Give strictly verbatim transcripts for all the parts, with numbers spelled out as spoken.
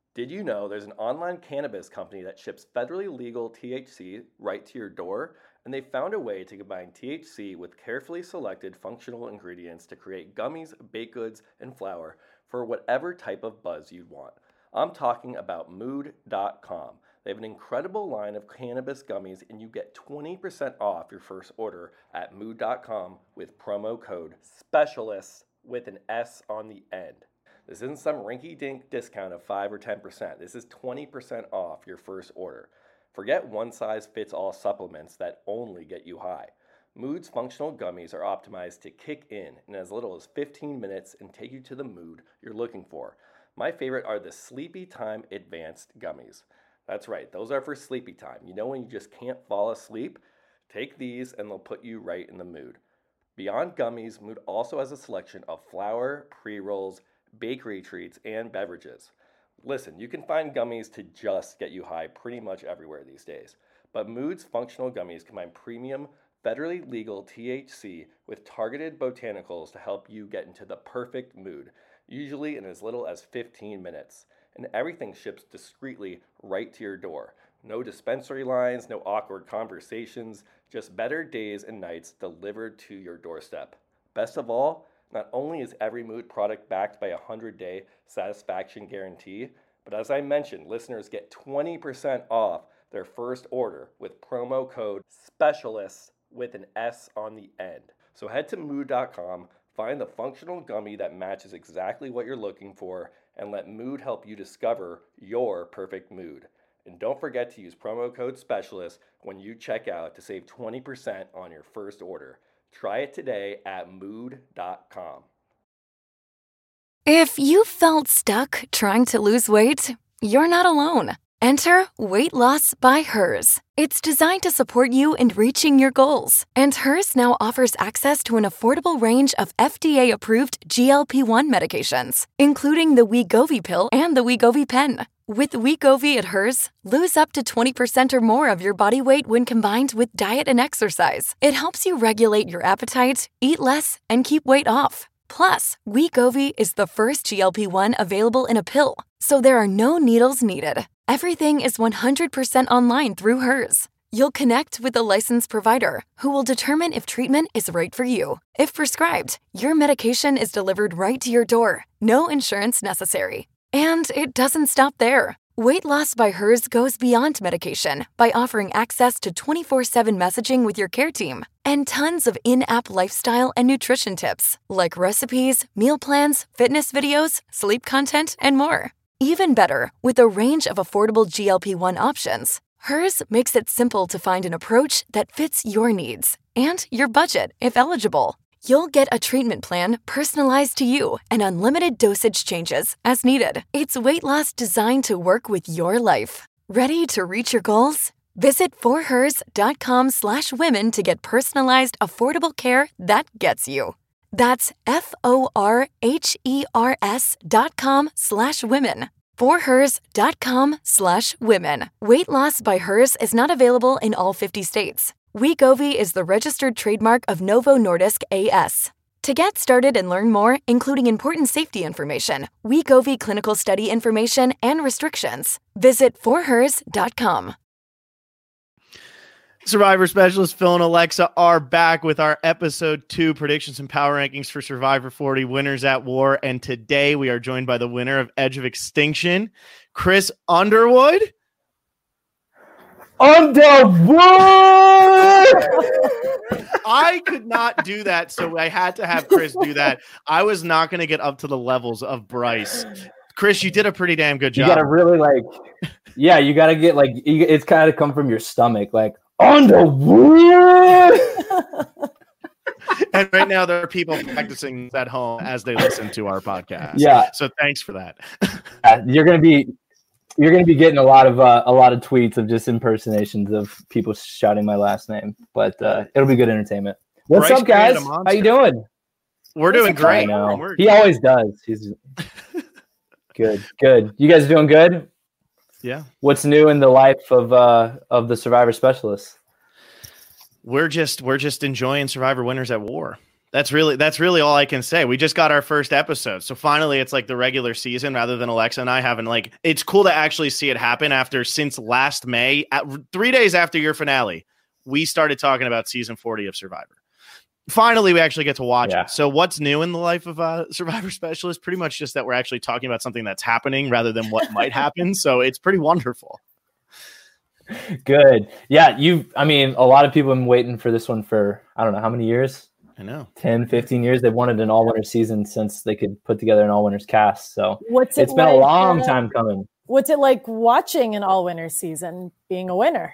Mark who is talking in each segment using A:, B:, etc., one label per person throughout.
A: Did you know there's an online cannabis company that ships federally legal T H C right to your door? And they found a way to combine T H C with carefully selected functional ingredients to create gummies, baked goods, and flour for whatever type of buzz you'd want. I'm talking about mood dot com. They have an incredible line of cannabis gummies, and you get twenty percent off your first order at mood dot com with promo code SPECIALIST with an S on the end. This isn't some rinky-dink discount of five or ten percent. This is twenty percent off your first order. Forget one-size-fits-all supplements that only get you high. Mood's functional gummies are optimized to kick in in as little as fifteen minutes and take you to the mood you're looking for. My favorite are the Sleepy Time Advanced Gummies. That's right, those are for sleepy time. You know when you just can't fall asleep? Take these and they'll put you right in the mood. Beyond gummies, Mood also has a selection of flour, pre-rolls, bakery treats, and beverages. Listen, you can find gummies to just get you high pretty much everywhere these days. But Mood's functional gummies combine premium, federally legal T H C with targeted botanicals to help you get into the perfect mood, usually in as little as fifteen minutes. And everything ships discreetly right to your door. No dispensary lines, no awkward conversations, just better days and nights delivered to your doorstep. Best of all, not only is every Mood product backed by a one hundred day satisfaction guarantee, but as I mentioned, listeners get twenty percent off their first order with promo code SPECIALIST with an S on the end. So head to mood dot com, find the functional gummy that matches exactly what you're looking for, and let Mood help you discover your perfect mood. And don't forget to use promo code SPECIALIST when you check out to save twenty percent on your first order. Try it today at mood dot com.
B: If you felt stuck trying to lose weight, you're not alone. Enter Weight Loss by Hers. It's designed to support you in reaching your goals. And Hers now offers access to an affordable range of F D A-approved G L P one medications, including the Wegovy pill and the Wegovy pen. With Wegovy at Hers, lose up to twenty percent or more of your body weight when combined with diet and exercise. It helps you regulate your appetite, eat less, and keep weight off. Plus, Wegovy is the first G L P one available in a pill, so there are no needles needed. Everything is one hundred percent online through Hers. You'll connect with a licensed provider who will determine if treatment is right for you. If prescribed, your medication is delivered right to your door. No insurance necessary. And it doesn't stop there. Weight Loss by Hers goes beyond medication by offering access to twenty-four seven messaging with your care team and tons of in-app lifestyle and nutrition tips like recipes, meal plans, fitness videos, sleep content, and more. Even better, with a range of affordable G L P one options, Hers makes it simple to find an approach that fits your needs and your budget if eligible. You'll get a treatment plan personalized to you and unlimited dosage changes as needed. It's weight loss designed to work with your life. Ready to reach your goals? Visit forhers.com slash women to get personalized, affordable care that gets you. That's F-O-R-H-E-R-S dot com slash women. forhers.com slash women. Weight Loss by Hers is not available in all fifty states. Wegovy is the registered trademark of Novo Nordisk A S. To get started and learn more, including important safety information, Wegovy clinical study information, and restrictions, visit forhers dot com.
C: Survivor specialist Phil and Alexa are back with our episode two predictions and power rankings for Survivor forty Winners at War. And today we are joined by the winner of Edge of Extinction, Chris Underwood.
D: Underwood!
C: I could not do that, so I had to have Chris do that. I was not going to get up to the levels of Bryce. Chris, you did a pretty damn good job.
D: You got to really like, yeah, you got to get like, you, it's kind of come from your stomach, like, Underwood!
C: And right now there are people practicing at home as they listen to our podcast.
D: Yeah.
C: So thanks for that.
D: uh, you're going to be, You're going to be getting a lot of uh, a lot of tweets of just impersonations of people shouting my last name, but uh, it'll be good entertainment. What's
C: Bryce
D: up, guys? How you doing?
C: We're doing great.
D: We're he always does. He's good. Good. You guys doing good?
C: Yeah.
D: What's new in the life of uh, of the Survivor specialists?
C: We're just we're just enjoying Survivor Winners at War. That's really that's really all I can say. We just got our first episode. So finally it's like the regular season rather than Alexa and I having like it's cool to actually see it happen after since last May, at, three days after your finale, we started talking about season forty of Survivor. Finally, we actually get to watch
D: yeah.
C: it. So what's new in the life of a Survivor Specialist? Pretty much just that we're actually talking about something that's happening rather than what might happen. So it's pretty wonderful.
D: Good. Yeah, you I mean, a lot of people have been waiting for this one for I don't know how many years.
C: I know.
D: ten, fifteen years. They've wanted an all-winner season since they could put together an all-winners cast. So
E: what's it
D: it's been
E: like,
D: a long
E: uh,
D: time coming.
E: What's it like watching an all-winner season, being a winner?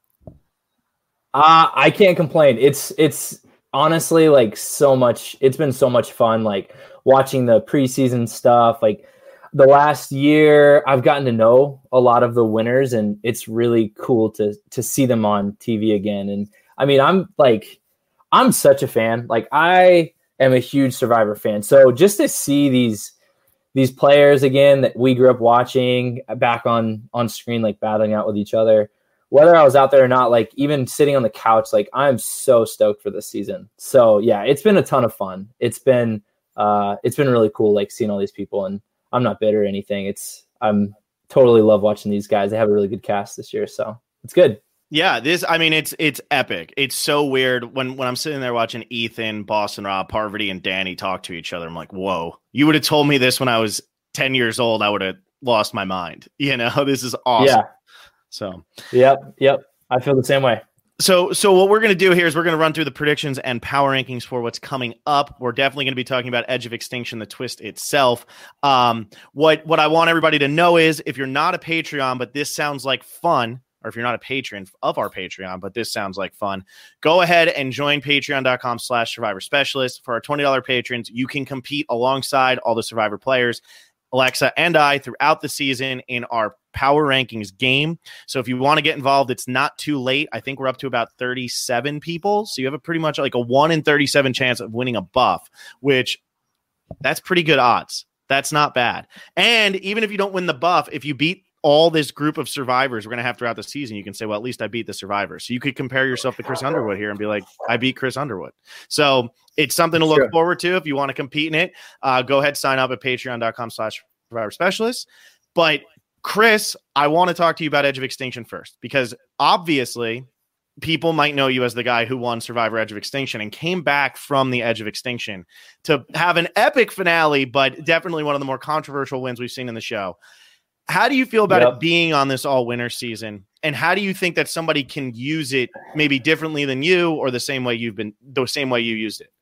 D: Uh, I can't complain. It's it's honestly like so much. It's been so much fun, like watching the preseason stuff. Like the last year, I've gotten to know a lot of the winners, and it's really cool to to see them on T V again. And I mean, I'm like, I'm such a fan. Like I am a huge Survivor fan. So just to see these these players again that we grew up watching back on on screen, like battling out with each other, whether I was out there or not, like even sitting on the couch, like I'm so stoked for this season. So yeah, it's been a ton of fun. It's been uh, it's been really cool, like seeing all these people, and I'm not bitter or anything. It's I'm totally love watching these guys. They have a really good cast this year, so it's good.
C: Yeah, this, I mean, it's it's epic. It's so weird when, when I'm sitting there watching Ethan, Boston Rob, Parvati, and Danny talk to each other. I'm like, whoa, you would have told me this when I was ten years old. I would have lost my mind. You know, this is awesome.
D: Yeah.
C: So,
D: yep, yep. I feel the same way.
C: So, so what we're going to do here is we're going to run through the predictions and power rankings for what's coming up. We're definitely going to be talking about Edge of Extinction, the twist itself. Um, what, what I want everybody to know is if you're not a Patreon, but this sounds like fun, or if you're not a patron of our Patreon, but this sounds like fun, go ahead and join patreon.com slash Survivor Specialist. For our twenty dollars patrons, you can compete alongside all the Survivor players, Alexa and I, throughout the season in our power rankings game. So if you want to get involved, it's not too late. I think we're up to about thirty-seven people. So you have a pretty much like a one in thirty-seven chance of winning a buff, which that's pretty good odds. That's not bad. And even if you don't win the buff, if you beat all this group of survivors we're going to have throughout the season, you can say, well, at least I beat the survivor. So you could compare yourself to Chris Underwood here and be like, I beat Chris Underwood. So it's something to look sure. forward to. If you want to compete in it, uh, go ahead, sign up at patreon.com slash Survivor Specialist. But Chris, I want to talk to you about Edge of Extinction first, because obviously people might know you as the guy who won Survivor Edge of Extinction and came back from the Edge of Extinction to have an epic finale, but definitely one of the more controversial wins we've seen in the show. How do you feel about yep. it being on this all winter season? And how do you think that somebody can use it maybe differently than you, or the same way you've been, the same way you used it?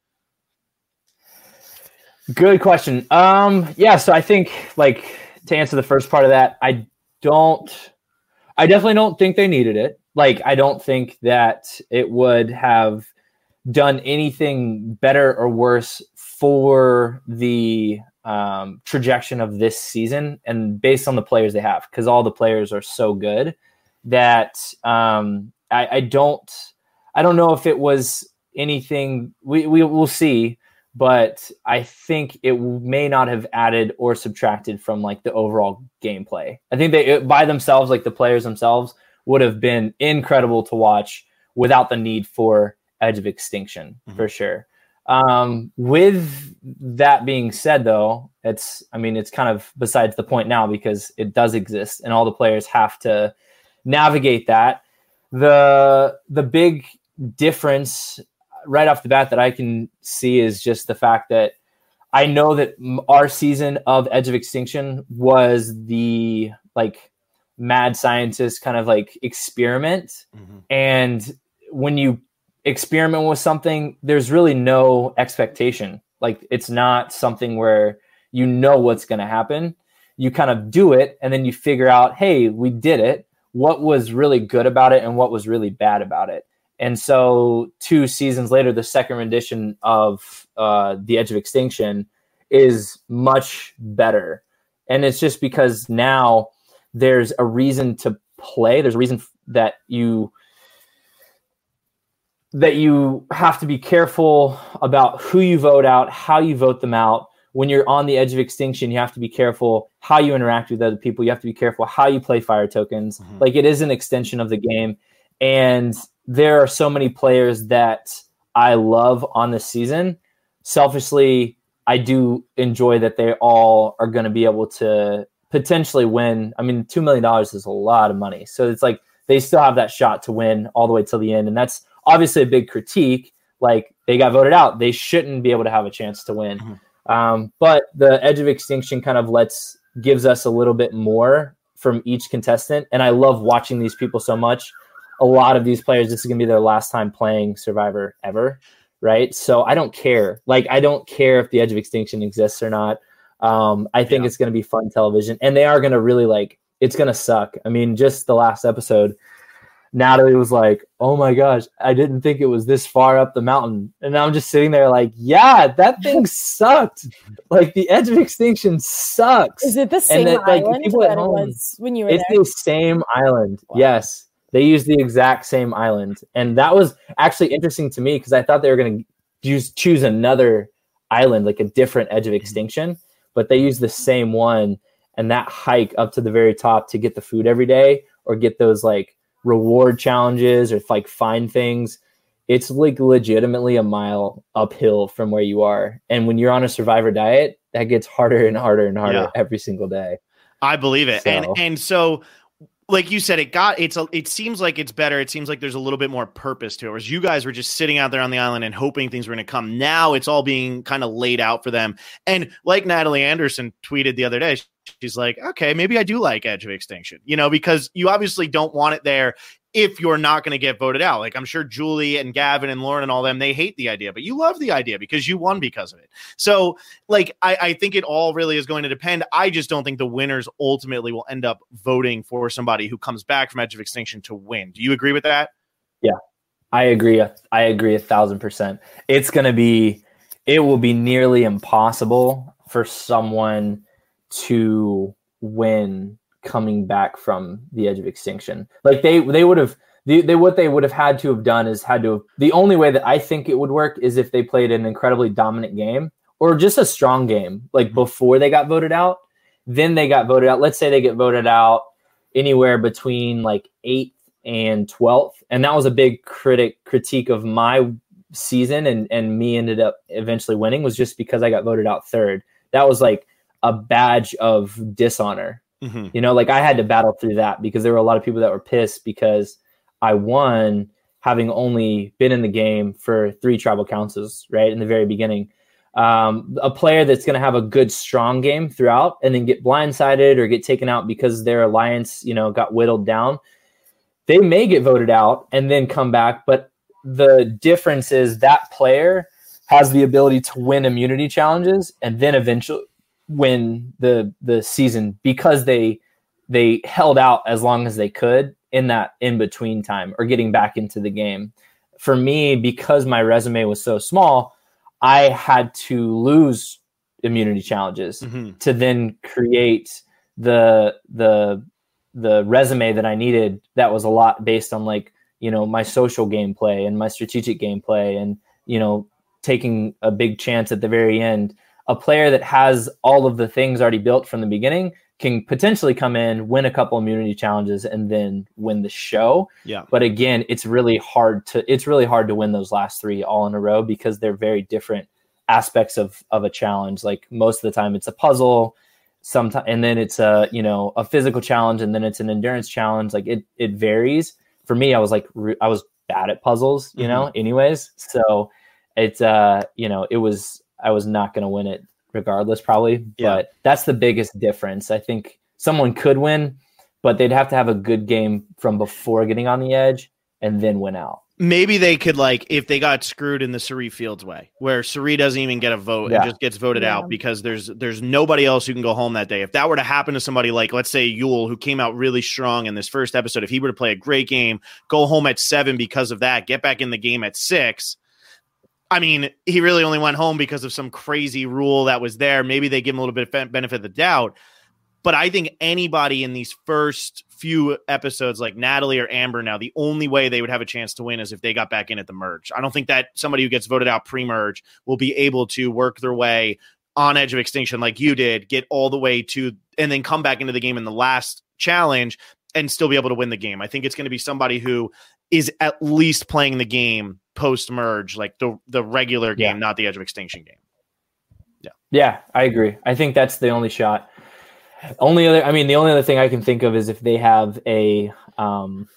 D: Good question. Um, yeah. So I think, like, to answer the first part of that, I don't, I definitely don't think they needed it. Like, I don't think that it would have done anything better or worse for the um, trajectory of this season, and based on the players they have, because all the players are so good that um, I, I don't, I don't know if it was anything. We we will see, but I think it may not have added or subtracted from like the overall gameplay. I think they by themselves, like the players themselves, would have been incredible to watch without the need for Edge of Extinction, mm-hmm. for sure. Um, with that being said, though, it's, I mean, it's kind of besides the point now, because it does exist and all the players have to navigate that. The, the big difference right off the bat that I can see is just the fact that I know that our season of Edge of Extinction was the like mad scientist kind of like experiment. Mm-hmm. And when you experiment with something, there's really no expectation. Like, it's not something where you know what's going to happen. You kind of do it, and then you figure out, hey, we did it. What was really good about it and what was really bad about it? And so two seasons later, the second rendition of uh, The Edge of Extinction is much better. And it's just because now there's a reason to play. There's a reason that you that you have to be careful about who you vote out, how you vote them out. When you're on the Edge of Extinction, you have to be careful how you interact with other people. You have to be careful how you play fire tokens. Mm-hmm. Like, it is an extension of the game. And there are so many players that I love on this season, selfishly, I do enjoy that they all are going to be able to potentially win. I mean, two million dollars is a lot of money. So it's like they still have that shot to win all the way till the end. And that's obviously a big critique. Like, they got voted out. They shouldn't be able to have a chance to win. Mm-hmm. Um, but the Edge of Extinction kind of lets gives us a little bit more from each contestant. And I love watching these people so much. A lot of these players, this is going to be their last time playing Survivor ever. Right. So I don't care. Like, I don't care if the Edge of Extinction exists or not. Um, I think yeah. it's going to be fun television, and they are going to really like, it's going to suck. I mean, just the last episode, Natalie was like, oh my gosh, I didn't think it was this far up the mountain. And I'm just sitting there like, yeah, that thing sucked. Like, the Edge of Extinction sucks.
E: Is it the same that, like, island that it was when you were
D: it's
E: there?
D: It's the same island. Wow. Yes. They used the exact same island. And that was actually interesting to me because I thought they were going to use choose another island, like a different Edge of Extinction, but they used the same one. And that hike up to the very top to get the food every day or get those like reward challenges or like find things, it's like legitimately a mile uphill from where you are. And when you're on a Survivor diet, that gets harder and harder and harder yeah. every single day.
C: I believe it. So. And and so like you said, it got it's a, it seems like it's better. It seems like there's a little bit more purpose to it. Whereas you guys were just sitting out there on the island and hoping things were going to come. Now it's all being kind of laid out for them. And like Natalie Anderson tweeted the other day, she's like, okay, maybe I do like Edge of Extinction, you know, because you obviously don't want it there if you're not going to get voted out. Like, I'm sure Julie and Gavin and Lauren and all them, they hate the idea, but you love the idea because you won because of it. So like, I, I think it all really is going to depend. I just don't think the winners ultimately will end up voting for somebody who comes back from Edge of Extinction to win. Do you agree with that?
D: Yeah, I agree. I agree a thousand percent. It's going to be, it will be nearly impossible for someone to win coming back from the Edge of Extinction. Like they they would have they, they what they would have had to have done is had to have, the only way that I think it would work is if they played an incredibly dominant game or just a strong game like before they got voted out. Then they got voted out. Let's say they get voted out anywhere between like eighth and twelfth, and that was a big critic critique of my season, and and me ended up eventually winning was just because I got voted out third. That was like a badge of dishonor. Mm-hmm. You know, like I had to battle through that because there were a lot of people that were pissed because I won having only been in the game for three tribal councils, right? In the very beginning. Um, a player that's going to have a good, strong game throughout and then get blindsided or get taken out because their alliance, you know, got whittled down. They may get voted out and then come back. But the difference is that player has the ability to win immunity challenges and then eventually win the the season because they they held out as long as they could in that in between time or getting back into the game. For me, because my resume was so small, I had to lose immunity challenges mm-hmm. to then create the the the resume that I needed. That was a lot based on like, you know, my social gameplay and my strategic gameplay and, you know, taking a big chance at the very end. A player that has all of the things already built from the beginning can potentially come in, win a couple immunity challenges, and then win the show.
C: Yeah.
D: But again, it's really hard to it's really hard to win those last three all in a row because they're very different aspects of of a challenge. Like most of the time, it's a puzzle, sometimes, and then it's a you know a physical challenge, and then it's an endurance challenge. Like it it varies. For me, I was like re- I was bad at puzzles, you mm-hmm. know. Anyways, so it's uh you know it was. I was not going to win it regardless, probably.
C: Yeah.
D: But that's the biggest difference. I think someone could win, but they'd have to have a good game from before getting on the edge and then win out.
C: Maybe they could, like, if they got screwed in the Cirie Fields way, where Cirie doesn't even get a vote yeah. and just gets voted yeah. out because there's there's nobody else who can go home that day. If that were to happen to somebody like, let's say, Yul, who came out really strong in this first episode, if he were to play a great game, go home at seven because of that, get back in the game at six, I mean, he really only went home because of some crazy rule that was there. Maybe they give him a little bit of benefit of the doubt. But I think anybody in these first few episodes, like Natalie or Amber now, the only way they would have a chance to win is if they got back in at the merge. I don't think that somebody who gets voted out pre-merge will be able to work their way on Edge of Extinction like you did, get all the way to, and then come back into the game in the last challenge and still be able to win the game. I think it's going to be somebody who is at least playing the game post merge, like the the regular game,
D: yeah.
C: not the Edge of Extinction game. Yeah,
D: yeah, I agree. I think that's the only shot. Only other, I mean, the only other thing I can think of is if they have a, um,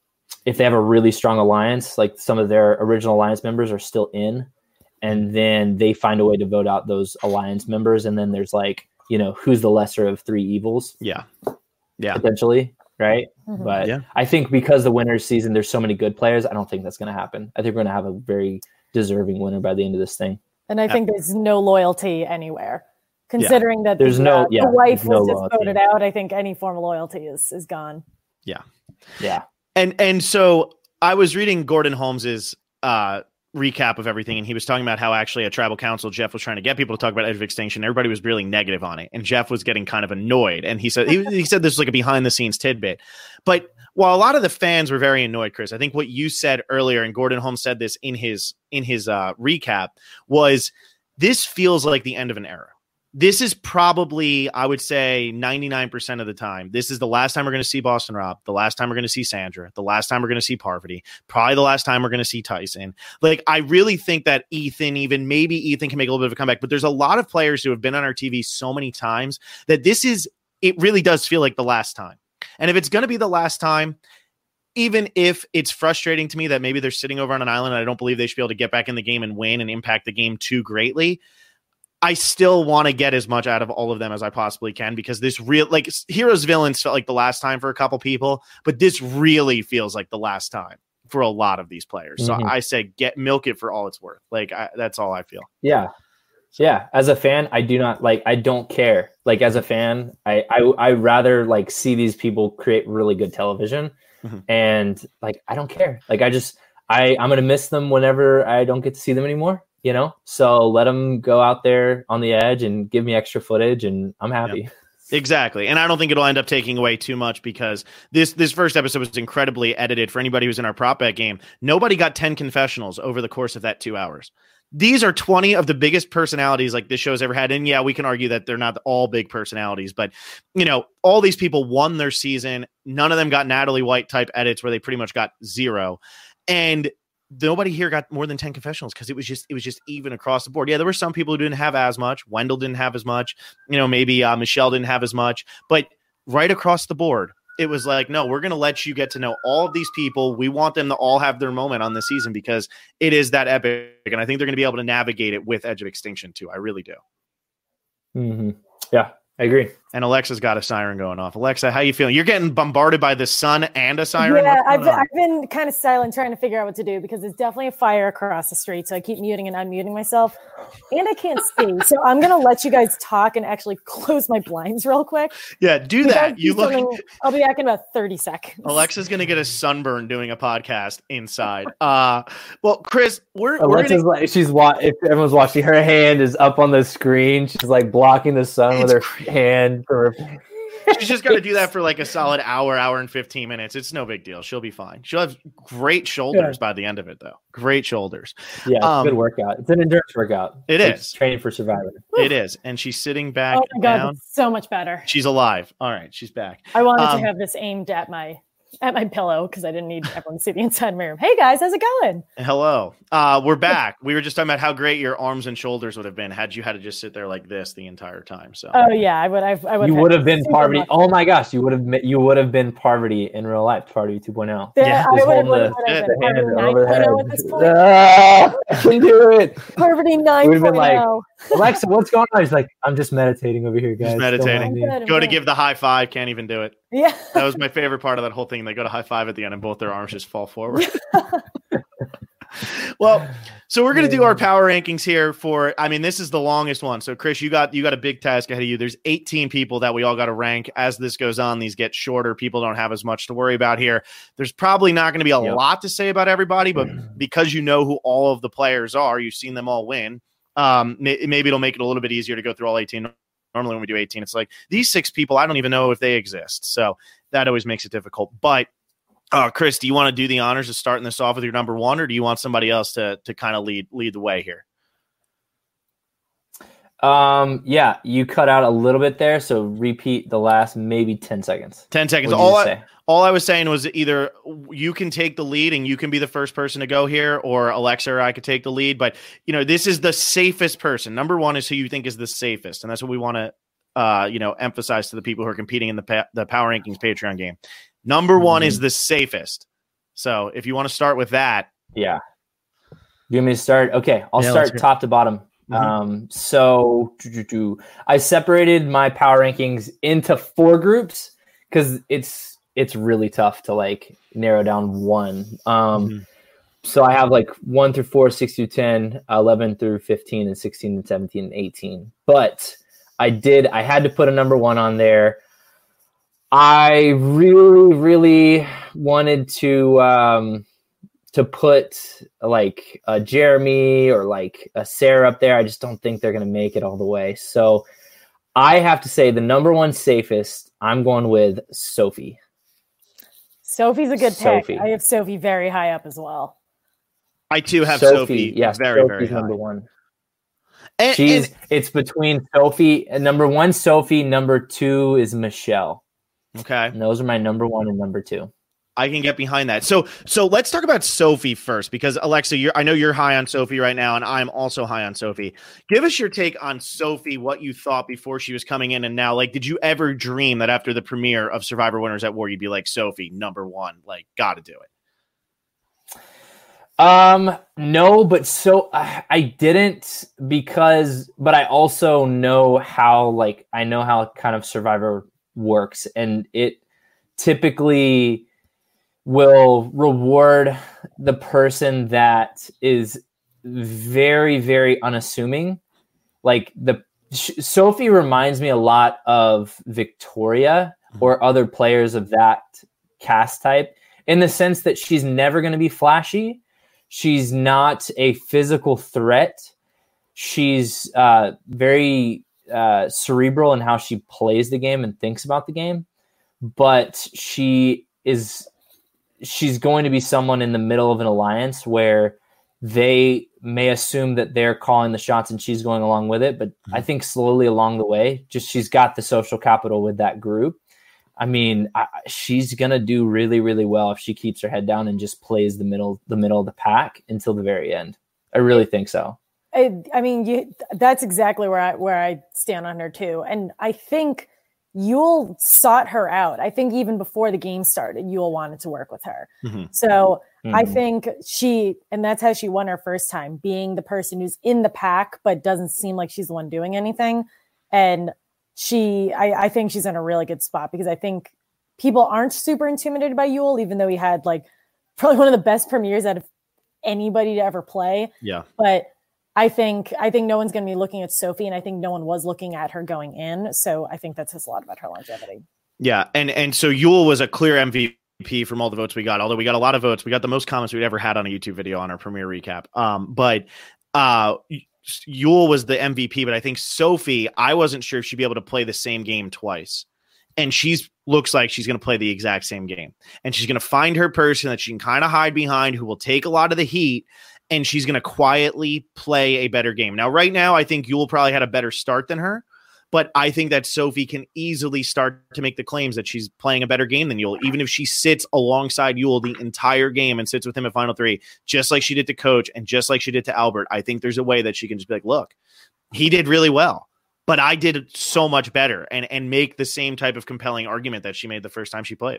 D: if they have a really strong alliance, like some of their original alliance members are still in, and then they find a way to vote out those alliance members, and then there's like, you know, who's the lesser of three evils?
C: Yeah, yeah,
D: potentially, right?
E: Mm-hmm.
D: But
C: yeah.
D: I think because the winner's season, there's so many good players, I don't think that's going to happen. I think we're going to have a very deserving winner by the end of this thing.
E: And I think there's no loyalty anywhere. Considering yeah. that
D: there's
E: the,
D: no,
E: uh,
D: yeah,
E: the wife
D: no
E: was just
D: loyalty.
E: voted out, I think any form of loyalty is is gone.
C: Yeah,
D: yeah.
C: And and so I was reading Gordon Holmes's uh, recap of everything, and he was talking about how actually at Tribal Council, Jeff was trying to get people to talk about Edge of Extinction. Everybody was really negative on it, and Jeff was getting kind of annoyed. And he said he, he said this was like a behind the scenes tidbit, but while a lot of the fans were very annoyed, Chris, I think what you said earlier, and Gordon Holmes said this in his in his uh, recap, was this feels like the end of an era. This is probably, I would say, ninety-nine percent of the time, this is the last time we're going to see Boston Rob, the last time we're going to see Sandra, the last time we're going to see Parvati, probably the last time we're going to see Tyson. Like, I really think that Ethan, even maybe Ethan can make a little bit of a comeback, but there's a lot of players who have been on our T V so many times that this is, it really does feel like the last time. And if it's going to be the last time, even if it's frustrating to me that maybe they're sitting over on an island and I don't believe they should be able to get back in the game and win and impact the game too greatly, I still want to get as much out of all of them as I possibly can, because this real, like, Heroes Villains felt like the last time for a couple people, but this really feels like the last time for a lot of these players. Mm-hmm. So I say get milk it for all it's worth. Like, I, that's all I feel.
D: Yeah. Yeah. As a fan, I do not like, I don't care. Like, as a fan, I, I, I rather like see these people create really good television. Mm-hmm. And like, I don't care. Like, I just, I, I'm going to miss them whenever I don't get to see them anymore. You know, so let them go out there on the edge and give me extra footage, and I'm happy.
C: Yep. Exactly. And I don't think it'll end up taking away too much, because this this first episode was incredibly edited. For anybody who's in our prop bet game, nobody got ten confessionals over the course of that two hours. These are twenty of the biggest personalities like this show's ever had. And yeah, we can argue that they're not all big personalities, but you know, all these people won their season. None of them got Natalie White type edits where they pretty much got zero. And nobody here got more than ten confessionals, because it was just it was just even across the board. Yeah, there were some people who didn't have as much. Wendell didn't have as much. You know, maybe uh, Michelle didn't have as much. But right across the board, it was like, no, we're going to let you get to know all of these people. We want them to all have their moment on this season, because it is that epic. And I think they're going to be able to navigate it with Edge of Extinction too. I really do.
D: Mm-hmm. Yeah, I agree.
C: And Alexa's got a siren going off. Alexa, how you feeling? You're getting bombarded by the sun and a siren?
E: Yeah, I've, I've been kind of silent trying to figure out what to do, because there's definitely a fire across the street. So I keep muting and unmuting myself, and I can't see. So I'm going to let you guys talk and actually close my blinds real quick.
C: Yeah, do
E: you
C: that. You look.
E: I'll be back in about thirty seconds.
C: Alexa's going to get a sunburn doing a podcast inside. Uh, well, Chris, we're,
D: Alexa's
C: we're gonna...
D: like, she's wa- if everyone's watching, her hand is up on the screen. She's like blocking the sun it's with her crazy. hand. From her...
C: She's just got to do that for like a solid hour, hour and fifteen minutes. It's no big deal. She'll be fine. She'll have great shoulders yeah. by the end of it, though. Great shoulders.
D: Yeah, it's um, a good workout. It's an endurance workout.
C: It
D: it's
C: is.
D: Training for Survivor.
C: It is. And she's sitting back
E: Oh my God,
C: down.
E: so much better.
C: She's alive. All right, she's back.
E: I wanted
C: um,
E: to have this aimed at my at my pillow, because I didn't need everyone to see the inside of my room. Hey guys, how's it going?
C: Hello. Uh, we're back. We were just talking about how great your arms and shoulders would have been had you had to just sit there like this the entire time. So.
E: Oh yeah, I would. I've, I would.
D: You would have been Parvati. Much. Oh my gosh, you would have. You would have been Parvati in real life. Parvati two point oh.
E: Yeah, I would have been Parvati nine point oh at this point.
D: Ah, I can do it.
E: Parvati nine point oh.
D: Alexa, what's going on? He's like, I'm just meditating over here, guys.
C: Just meditating. Good, go to give the high five, can't even do it.
E: Yeah.
C: That was my favorite part of that whole thing. They go to high five at the end and both their arms just fall forward. Well, so we're going to do our power rankings here for, I mean, this is the longest one. So Chris, you got, you got a big task ahead of you. There's eighteen people that we all got to rank. As this goes on, these get shorter. People don't have as much to worry about here. There's probably not going to be a yep. lot to say about everybody, but because you know who all of the players are, you've seen them all win. Um, maybe it'll make it a little bit easier to go through all eighteen. Normally when we do eighteen, it's like these six people, I don't even know if they exist. So that always makes it difficult. But uh, Chris, do you want to do the honors of starting this off with your number one, or do you want somebody else to to kind of lead lead the way here?
D: Um, yeah, you cut out a little bit there, so repeat the last maybe ten seconds.
C: ten seconds.
D: What did
C: All
D: you
C: I,
D: say?
C: all I was saying was either you can take the lead and you can be the first person to go here, or Alexa or I could take the lead. But, you know, this is the safest person. Number one is who you think is the safest. And that's what we want to, uh, you know, emphasize to the people who are competing in the, pa- the Power Rankings Patreon game. Number one mm-hmm. is the safest. So if you want to start with that.
D: Yeah. You want me to start? Okay, I'll yeah, start top to bottom. Mm-hmm. Um, so I separated my power rankings into four groups because it's it's really tough to like narrow down one. Um, mm-hmm. So I have like one through four, six through ten, eleven through fifteen, and sixteen and seventeen and eighteen. But I did I had to put a number one on there. I really, really wanted to. Um, to put like a Jeremy or like a Sarah up there. I just don't think they're going to make it all the way. So I have to say the number one safest, I'm going with Sophie.
E: Sophie's a good
D: Sophie.
E: pick. I have Sophie very high up as well.
C: I too have
D: Sophie.
C: Sophie.
D: Yes,
C: very,
D: Sophie's
C: very high.
D: number one.
C: And,
D: She's,
C: and,
D: it's between Sophie and number one, Sophie. Number two is Michelle.
C: Okay.
D: And those are my number one and number two.
C: I can get behind that. So, so let's talk about Sophie first, because Alexa, you're, I know you're high on Sophie right now, and I'm also high on Sophie. Give us your take on Sophie, what you thought before she was coming in and now. Like, did you ever dream that after the premiere of Survivor Winners at War, you'd be like, Sophie, number one, like, got to do it?
D: Um, no, but so I, I didn't because, but I also know how, like, I know how kind of Survivor works, and it typically will reward the person that is very, very unassuming. Like the Sophie reminds me a lot of Victoria or other players of that cast type, in the sense that she's never going to be flashy. She's not a physical threat. She's uh, very uh, cerebral in how she plays the game and thinks about the game, but she is she's going to be someone in the middle of an alliance where they may assume that they're calling the shots and she's going along with it. But mm-hmm. I think slowly along the way, just she's got the social capital with that group. I mean, I, she's going to do really, really well if she keeps her head down and just plays the middle, the middle of the pack until the very end. I really think so.
E: I, I mean, you, that's exactly where I, where I stand on her too. And I think Yul sought her out. I think even before the game started, Yul wanted to work with her. Mm-hmm. So mm-hmm. I think she, and that's how she won her first time, being the person who's in the pack, but doesn't seem like she's the one doing anything. And she, I, I think she's in a really good spot because I think people aren't super intimidated by Yul, even though he had like probably one of the best premieres out of anybody to ever play.
C: Yeah.
E: But I think I think no one's going to be looking at Sophie, and I think no one was looking at her going in. So I think that says a lot about her longevity.
C: Yeah, and and so Yul was a clear M V P from all the votes we got. Although we got a lot of votes, we got the most comments we'd ever had on a YouTube video on our premiere recap. Um, but uh, Yul was the M V P, but I think Sophie, I wasn't sure if she'd be able to play the same game twice, and she's looks like she's going to play the exact same game, and she's going to find her person that she can kind of hide behind, who will take a lot of the heat. And she's going to quietly play a better game. Now, right now, I think Yul probably had a better start than her, but I think that Sophie can easily start to make the claims that she's playing a better game than Yul, even if she sits alongside Yul the entire game and sits with him at Final Three, just like she did to Coach and just like she did to Albert. I think there's a way that she can just be like, look, he did really well, but I did so much better, and, and make the same type of compelling argument that she made the first time she played.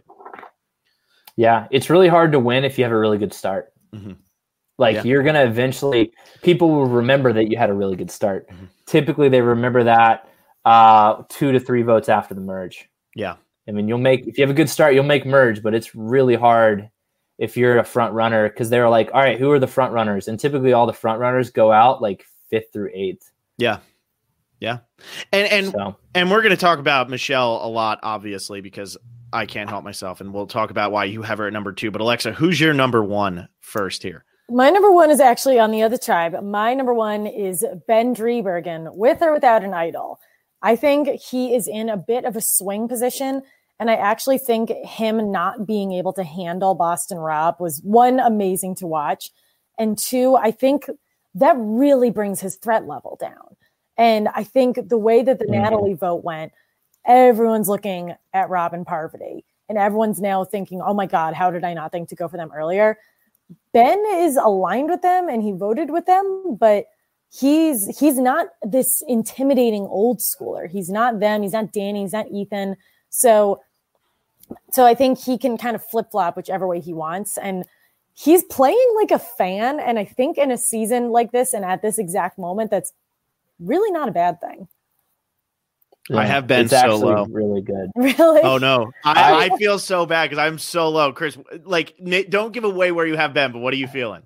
D: Yeah, it's really hard to win if you have a really good start.
C: Mm-hmm.
D: Like
C: yeah.
D: you're going to eventually, people will remember that you had a really good start.
C: Mm-hmm.
D: Typically they remember that uh, two to three votes after the merge.
C: Yeah.
D: I mean, you'll make, if you have a good start, you'll make merge, but it's really hard if you're a front runner, because they're like, all right, who are the front runners? And typically all the front runners go out like fifth through eighth.
C: Yeah. Yeah. And, and, so. and we're going to talk about Michelle a lot, obviously, because I can't help myself, and we'll talk about why you have her at number two. But Alexa, who's your number one first here?
E: My number one is actually on the other tribe. My number one is Ben Driebergen, with or without an idol. I think he is in a bit of a swing position, and I actually think him not being able to handle Boston Rob was, one, amazing to watch, and two, I think that really brings his threat level down. And I think the way that the
D: Mm-hmm.
E: Natalie vote went, everyone's looking at Robin Parvati and everyone's now thinking, oh my God, how did I not think to go for them earlier? Ben is aligned with them and he voted with them, but he's he's not this intimidating old schooler. He's not them. He's not Danny. He's not Ethan. So, so I think he can kind of flip flop whichever way he wants. And he's playing like a fan. And I think in a season like this and at this exact moment, that's really not a bad thing.
D: Yeah,
C: I have been
D: it's
C: so
D: actually
C: low.
D: really good.
E: Really?
C: Oh no, I, I feel so bad because I'm so low, Chris. Like, Nate, don't give away where you have been, but what are you feeling?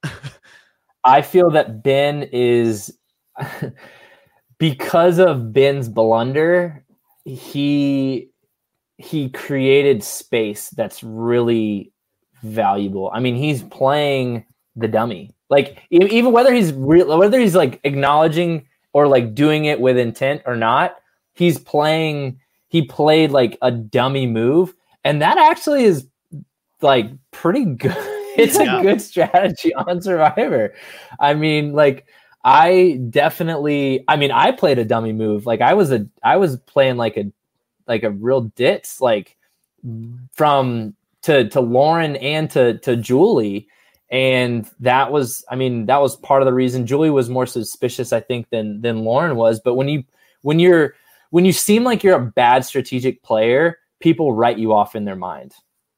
D: I feel that Ben is because of Ben's blunder, he he created space that's really valuable. I mean, he's playing the dummy. Like e- even whether he's real, whether he's like acknowledging or like doing it with intent or not, he's playing. He played like a dummy move, and that actually is like pretty good. It's
C: Yeah.
D: a good strategy on Survivor. I mean, like I definitely. I mean, I played a dummy move. Like I was a. I was playing like a, like a real ditz. Like from to to Lauren and to to Julie. And that was, I mean, that was part of the reason Julie was more suspicious, I think, than than Lauren was. But when you when you're when you seem like you're a bad strategic player, people write you off in their mind.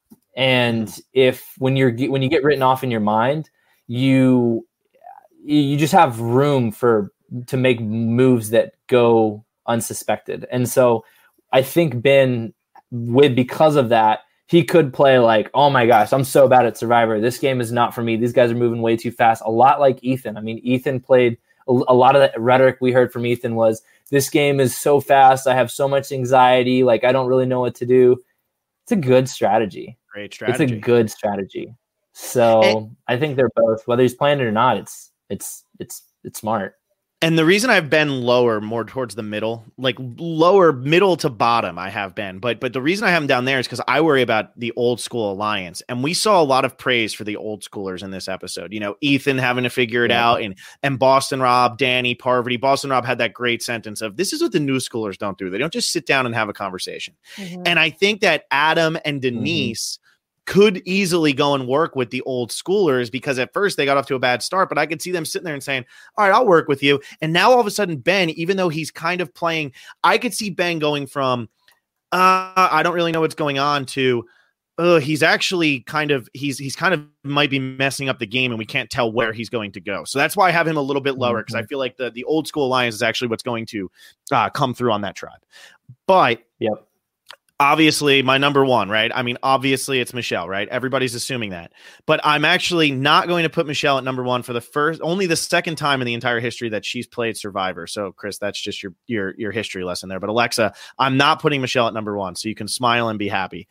D: And if when you're when you get written off in your mind, you you just have room for to make moves that go unsuspected. And so I think Ben with because of that. He could play like, oh my gosh, I'm so bad at Survivor. This game is not for me. These guys are moving way too fast. A lot like Ethan. I mean, Ethan played a, a lot of the rhetoric we heard from Ethan was, this game is so fast. I have so much anxiety. Like, I don't really know what to do. It's a good strategy.
C: Great strategy.
D: It's a good strategy. So
C: And-
D: I think they're both, whether he's playing it or not, it's it's it's it's smart.
C: And the reason I've been lower, more towards the middle, like lower middle to bottom, I have been. But but the reason I have them down there is because I worry about the old school alliance. And we saw a lot of praise for the old schoolers in this episode. You know, Ethan having to figure it
D: Yeah.
C: out, and and Boston Rob, Danny, Parvati. Boston Rob had that great sentence of, this is what the new schoolers don't do. They don't just sit down and have a conversation.
E: Mhm.
C: And I think that Adam and Denise could easily go and work with the old schoolers because at first they got off to a bad start, but I could see them sitting there and saying, all right, I'll work with you. And now all of a sudden, Ben, even though he's kind of playing, I could see Ben going from, uh, I don't really know what's going on to, uh, he's actually kind of, he's, he's kind of might be messing up the game and we can't tell where he's going to go. So that's why I have him a little bit lower. Cause I feel like the, the old school alliance is actually what's going to uh, come through on that tribe. But
D: Yep.
C: obviously my number one, right? I mean, obviously it's Michelle, right? Everybody's assuming that, but I'm actually not going to put Michelle at number one for the first, only the second time in the entire history that she's played Survivor. So Chris, that's just your, your, your history lesson there. But Alexa, I'm not putting Michelle at number one, so you can smile and be happy.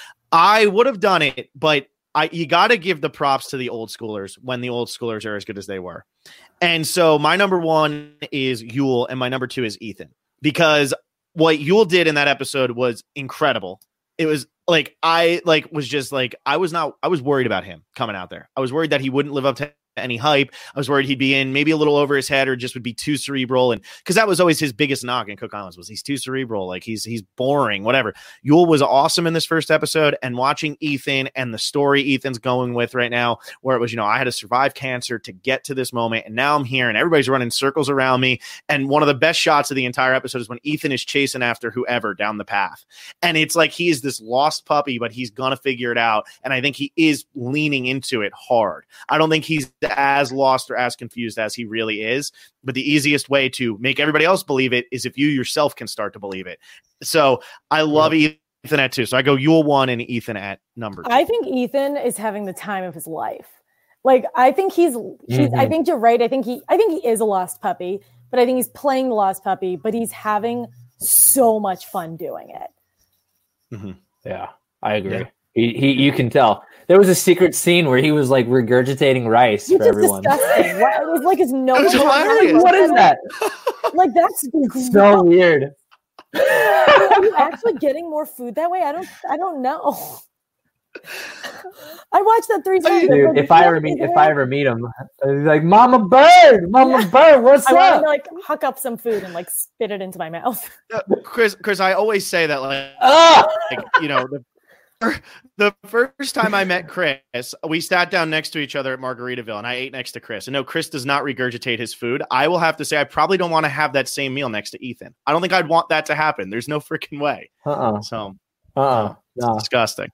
C: I would have done it, but I, you got to give the props to the old schoolers when the old schoolers are as good as they were. And so my number one is Yul and my number two is Ethan, because what Yul did in that episode was incredible. It was like, I like was just like, I was not, I was worried about him coming out there. I was worried that he wouldn't live up to any hype. I was worried he'd be in maybe a little over his head or just would be too cerebral. And because that was always his biggest knock in Cook Islands was he's too cerebral. Like he's, he's boring, whatever. Yul was awesome in this first episode, and watching Ethan and the story Ethan's going with right now, where it was, you know, I had to survive cancer to get to this moment. And now I'm here and everybody's running circles around me. And one of the best shots of the entire episode is when Ethan is chasing after whoever down the path. And it's like, he is this lost puppy, but he's going to figure it out. And I think he is leaning into it hard. I don't think he's as lost or as confused as he really is, but the easiest way to make everybody else believe it is if you yourself can start to believe it. So I love yeah. Ethan at two. So I go Yul one and Ethan at number two.
E: I think Ethan is having the time of his life. Like, I think he's, he's mm-hmm. I think you're right. I think he, I think he is a lost puppy, but I think he's playing the lost puppy, but he's having so much fun doing it.
D: Mm-hmm. Yeah, I agree. Yeah. He, he, you can tell. There was a secret scene where he was like regurgitating rice
E: You're
D: for everyone.
E: Disgusting. What, it was like, is no one
D: What is that?
E: Like, that's
D: so weird.
E: Are you actually getting more food that way? I don't. I don't know. I watched that three times.
D: Dude,
E: like,
D: if I ever meet, if I ever meet him, I'd be like, "Mama Bird, Mama yeah. Bird, what's
E: I
D: up?"
E: I want to like huck up some food and like spit it into my mouth.
C: Chris, Chris, I always say that, like,
D: ah!
C: like you know, the, the first time I met Chris, we sat down next to each other at Margaritaville, and I ate next to Chris. And no, Chris does not regurgitate his food. I will have to say, I probably don't want to have that same meal next to Ethan. I don't think I'd want that to happen. There's no freaking way.
D: Uh-uh.
C: So,
D: uh-uh.
C: it's
D: no.
C: disgusting.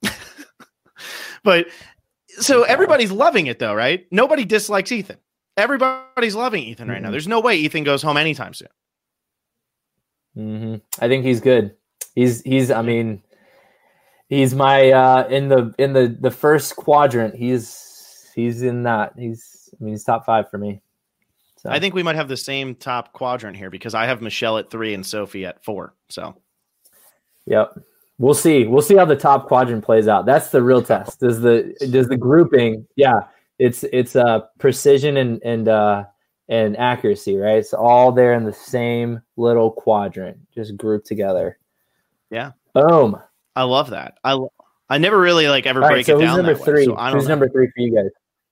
C: But so everybody's loving it, though, right? Nobody dislikes Ethan. Everybody's loving Ethan right mm-hmm. now. There's no way Ethan goes home anytime soon.
D: Mm-hmm. I think he's good. He's he's. I mean, he's my uh, in the in the the first quadrant. He's he's in that. He's I mean, he's top five for me. So.
C: I think we might have the same top quadrant here because I have Michelle at three and Sophie at four. So,
D: yep. We'll see. We'll see how the top quadrant plays out. That's the real test. Does the does the grouping? Yeah, it's it's uh precision and and uh and accuracy, right? It's all there in the same little quadrant, just grouped together.
C: Yeah.
D: Boom.
C: I love that. I I never really like ever
D: all
C: break
D: right, so
C: it
D: who's
C: down.
D: Number
C: that
D: three?
C: Way, so
D: who's
C: know.
D: number three for you guys?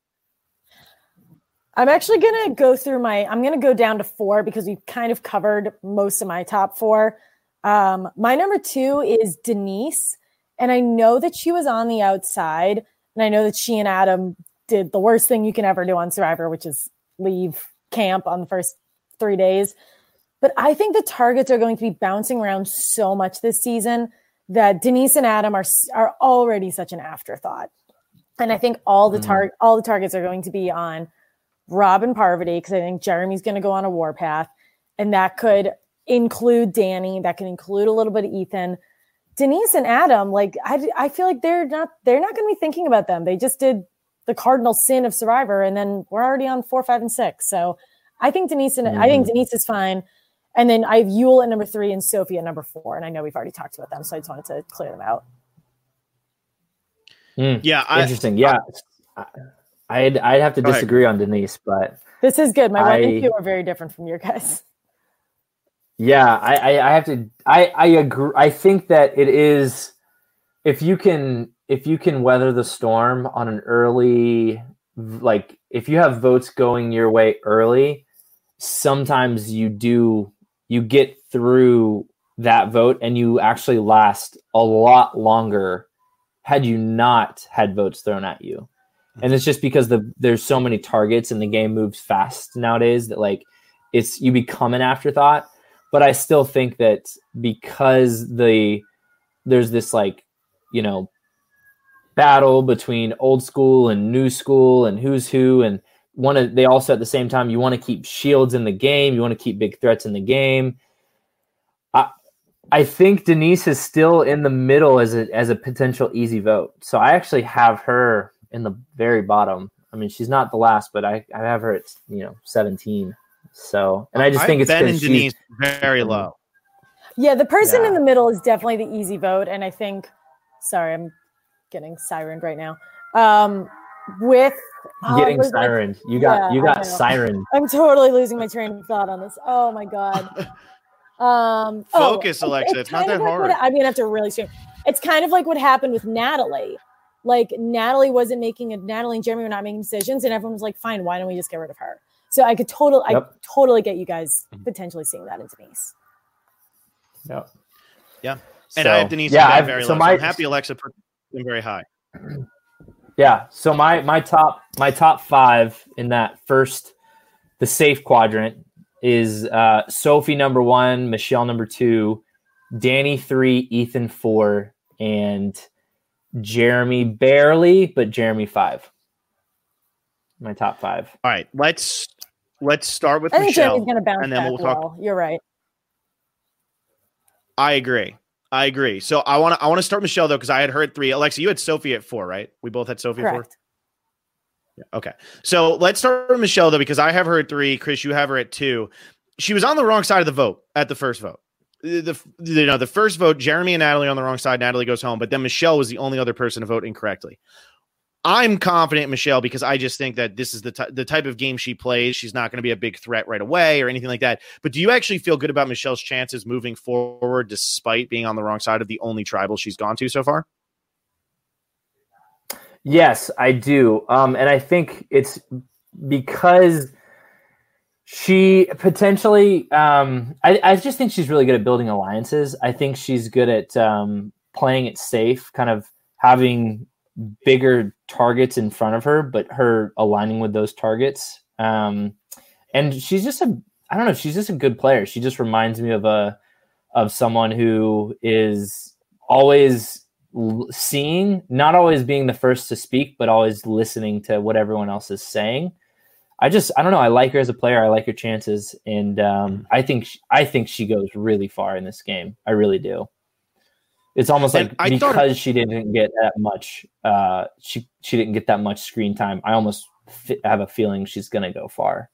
E: I'm actually gonna go through my. I'm gonna go down to four because we've kind of covered most of my top four. Um, my number two is Denise, and I know that she was on the outside, and I know that she and Adam did the worst thing you can ever do on Survivor, which is leave camp on the first three days. But I think the targets are going to be bouncing around so much this season that Denise and Adam are are already such an afterthought, and I think all the tar- mm-hmm. all the targets are going to be on Rob and Parvati because I think Jeremy's going to go on a warpath, and that could include Danny, that can include a little bit of Ethan. Denise and Adam, like I, I feel like they're not they're not going to be thinking about them. They just did the cardinal sin of Survivor, and then we're already on four, five, and six. So I think Denise and mm-hmm. I think Denise is fine. And then I have Yule at number three and Sophie at number four. And I know we've already talked about them, so I just wanted to clear them out.
D: Mm,
C: yeah, I,
D: interesting. Yeah, I, I'd I'd have to disagree on Denise, but
E: this is good. My
D: I,
E: one and two are very different from your guys.
D: Yeah, I, I, I have to. I, I agree. I think that it is if you can if you can weather the storm on an early, like if you have votes going your way early, sometimes you do you get through that vote and you actually last a lot longer had you not had votes thrown at you. And it's just because the there's so many targets and the game moves fast nowadays that like it's you become an afterthought. But I still think that because the there's this like, you know, battle between old school and new school and who's who, and one of they also at the same time you want to keep shields in the game, you want to keep big threats in the game. I I think Denise is still in the middle as a as a potential easy vote. So I actually have her in the very bottom. I mean, she's not the last, but I, I have her at you know seventeen. So, and I just
C: I
D: think it's
C: Ben and
D: she's,
C: Denise very low.
E: Yeah, the person
D: Yeah.
E: in the middle is definitely the easy vote, and I think. Sorry, I'm getting sirened right now. Um, with oh,
D: getting
E: was like-
D: sirened. You got
E: Yeah,
D: you
E: I
D: got
E: know.
D: sirened.
E: I'm totally losing my train of thought on this. Oh my god. Um, oh,
C: Focus, Alexa. It's not
E: kind
C: that
E: of like
C: hard.
E: what- I'm gonna have to really stream. It's kind of like what happened with Natalie. Like Natalie wasn't making a Natalie and Jeremy were not making decisions, and everyone was like, "Fine, why don't we just get rid of her?" So I could totally,
D: Yep.
E: I totally get you guys potentially seeing that in Denise.
D: Yep.
C: Yeah. And
D: So,
C: I have Denise
D: yeah,
C: yeah,
D: I've-
C: very
D: so
C: low.
D: my-
C: So I'm happy Alexa put them very high.
D: Yeah. So my my top my top five in that first the safe quadrant is uh, Sophie number one, Michelle number two, Danny three, Ethan four, and Jeremy barely, but Jeremy five. My top five.
C: All right. Let's let's start with
E: I think
C: Michelle.
E: Jeremy's going to bounce
C: and then
E: back
C: we'll talk.
E: well. You're right.
C: I agree. I agree. So I want to I want to start Michelle though because I had her at three. Alexa, you had Sophie at four, right? We both had Sophie at four.
E: Correct.
C: Yeah. Okay. So let's start with Michelle though because I have her at three. Chris, you have her at two. She was on the wrong side of the vote at the first vote. The, the you know the first vote, Jeremy and Natalie on the wrong side. Natalie goes home, but then Michelle was the only other person to vote incorrectly. I'm confident in Michelle because I just think that this is the t- the type of game she plays. She's not going to be a big threat right away or anything like that. But do you actually feel good about Michelle's chances moving forward despite being on the wrong side of the only tribal she's gone to so far?
D: Yes, I do. Um, and I think it's because she potentially, um, I, I just think she's really good at building alliances. I think she's good at um, playing it safe, kind of having bigger targets in front of her, but her aligning with those targets. Um, and she's just a, I don't know, she's just a good player. She just reminds me of a, of someone who is always l- seeing, not always being the first to speak, but always listening to what everyone else is saying. I just, I don't know. I like her as a player. I like her chances. And um, I think, she, I think she goes really far in this game. I really do. It's almost like because thought... she didn't get that much, uh, she, she didn't get that much screen time. I almost f- have a feeling she's going to go far.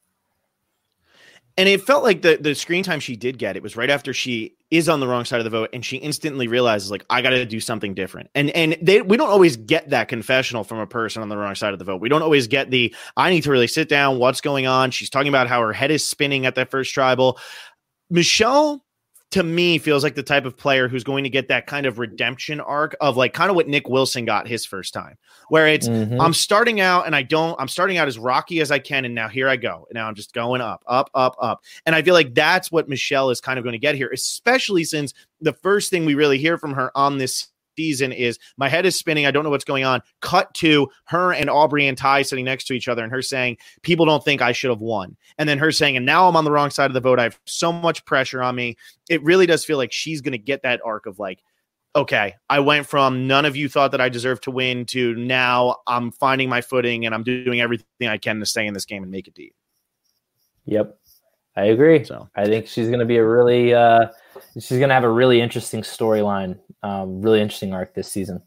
C: And it felt like the, the screen time she did get, it was right after she is on the wrong side of the vote and she instantly realizes, like, I got to do something different. And and they we don't always get that confessional from a person on the wrong side of the vote. We don't always get the, I need to really sit down, what's going on? She's talking about how her head is spinning at that first tribal. Michelle, to me, feels like the type of player who's going to get that kind of redemption arc of like kind of what Nick Wilson got his first time, where it's mm-hmm. I'm starting out and I don't I'm starting out as rocky as I can. And now here I go. And now I'm just going up, up, up, up. And I feel like that's what Michelle is kind of going to get here, especially since the first thing we really hear from her on this season is my head is spinning. I don't know what's going on. Cut to her and Aubrey and Ty sitting next to each other and her saying, people don't think I should have won. And then her saying, and now I'm on the wrong side of the vote. I have so much pressure on me. It really does feel like she's going to get that arc of like, okay, I went from none of you thought that I deserved to win to now I'm finding my footing and I'm doing everything I can to stay in this game and make it deep.
D: Yep. I agree. So I think she's going to be a really, uh, she's going to have a really interesting storyline, um, really interesting arc this season.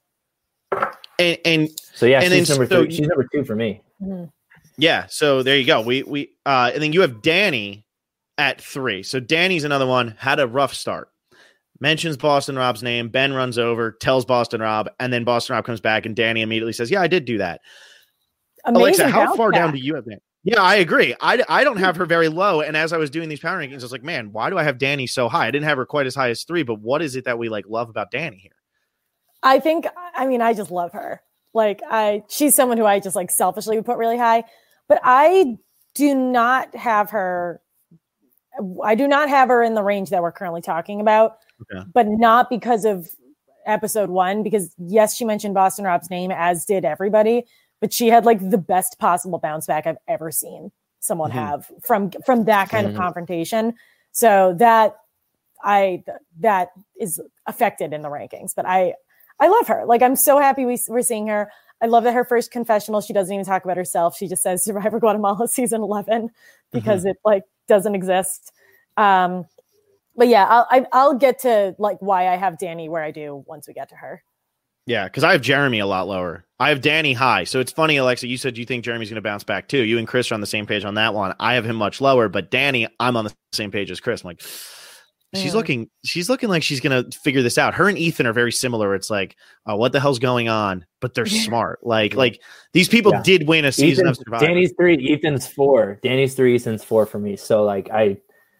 C: And, and
D: so, yeah,
C: and
D: she's
C: then,
D: number
C: so,
D: three. She's number two for me.
C: Yeah. So there you go. We, we, uh, and then you have Danny at three. So Danny's another one, had a rough start, mentions Boston Rob's name. Ben runs over, tells Boston Rob, and then Boston Rob comes back and Danny immediately says, yeah, I did do that.
E: Amazing.
C: Alexa, how far
E: back.
C: down do you have Danny? Yeah, I agree. I, I don't have her very low. And as I was doing these power rankings, I was like, man, why do I have Danny so high? I didn't have her quite as high as three, but what is it that we like love about Danny here?
E: I think, I mean, I just love her. Like I, she's someone who I just like selfishly would put really high, but I do not have her. I do not have her in the range that we're currently talking about, okay. But not because of episode one, because yes, she mentioned Boston Rob's name, as did everybody. But she had like the best possible bounce back I've ever seen someone mm-hmm. have from from that kind mm-hmm. of confrontation. So that I that is affected in the rankings. But I I love her. Like I'm so happy we, we're seeing her. I love that her first confessional, she doesn't even talk about herself. She just says Survivor Guatemala season eleven because mm-hmm. it like doesn't exist. Um, but yeah, I'll I, I'll get to like why I have Danny where I do once we get to her.
C: Yeah, because I have Jeremy a lot lower. I have Danny high. So it's funny, Alexa, you said you think Jeremy's going to bounce back too. You and Chris are on the same page on that one. I have him much lower, but Danny, I'm on the same page as Chris. I'm like, she's yeah. looking, she's looking like she's going to figure this out. Her and Ethan are very similar. It's like, oh, what the hell's going on? But they're smart. Like, like these people yeah. did win a season
D: Ethan's,
C: of Survivor.
D: Danny's three, Ethan's four. Danny's three, Ethan's four for me. So like, I,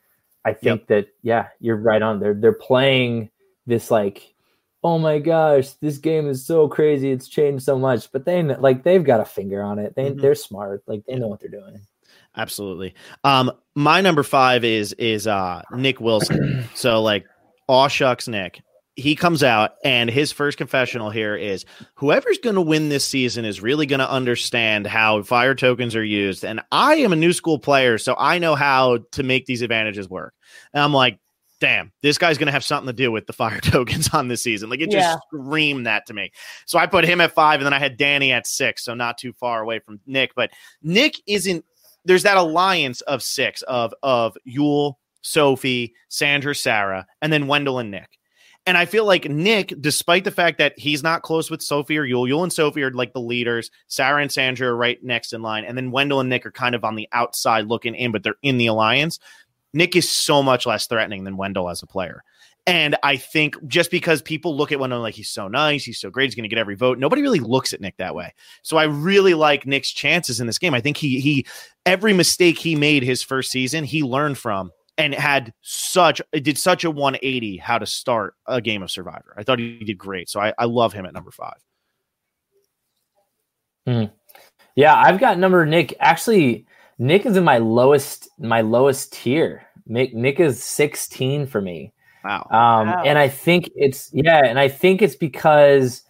D: I think yep. that, yeah, you're right on. They're, they're playing this like, oh my gosh, this game is so crazy. It's changed so much, but they like, they've got a finger on it. They, mm-hmm. they're smart. Like they know what they're doing.
C: Absolutely. Um, my number five is, is uh, Nick Wilson. So like, aw shucks, Nick, he comes out and his first confessional here is whoever's going to win this season is really going to understand how fire tokens are used. And I am a new school player, so I know how to make these advantages work. And I'm like, damn, this guy's going to have something to do with the fire tokens on this season. Like it just yeah. screamed that to me. So I put him at five and then I had Danny at six. So not too far away from Nick, but Nick isn't, there's that alliance of six of, of Yul, Sophie, Sandra, Sarah, and then Wendell and Nick. And I feel like Nick, despite the fact that he's not close with Sophie or Yul, Yul and Sophie are like the leaders. Sarah and Sandra are right next in line. And then Wendell and Nick are kind of on the outside looking in, but they're in the alliance. Nick is so much less threatening than Wendell as a player. And I think just because people look at Wendell like he's so nice, he's so great, he's going to get every vote, nobody really looks at Nick that way. So I really like Nick's chances in this game. I think he, he every mistake he made his first season, he learned from. And had such, it did such a one eighty how to start a game of Survivor. I thought he did great. So I, I love him at number five.
D: Mm. Yeah, I've got number Nick. Actually, Nick is in my lowest my lowest tier. Nick Nick is sixteen for me.
C: Wow.
D: Um,
E: wow.
D: And I think it's yeah, and I think it's because,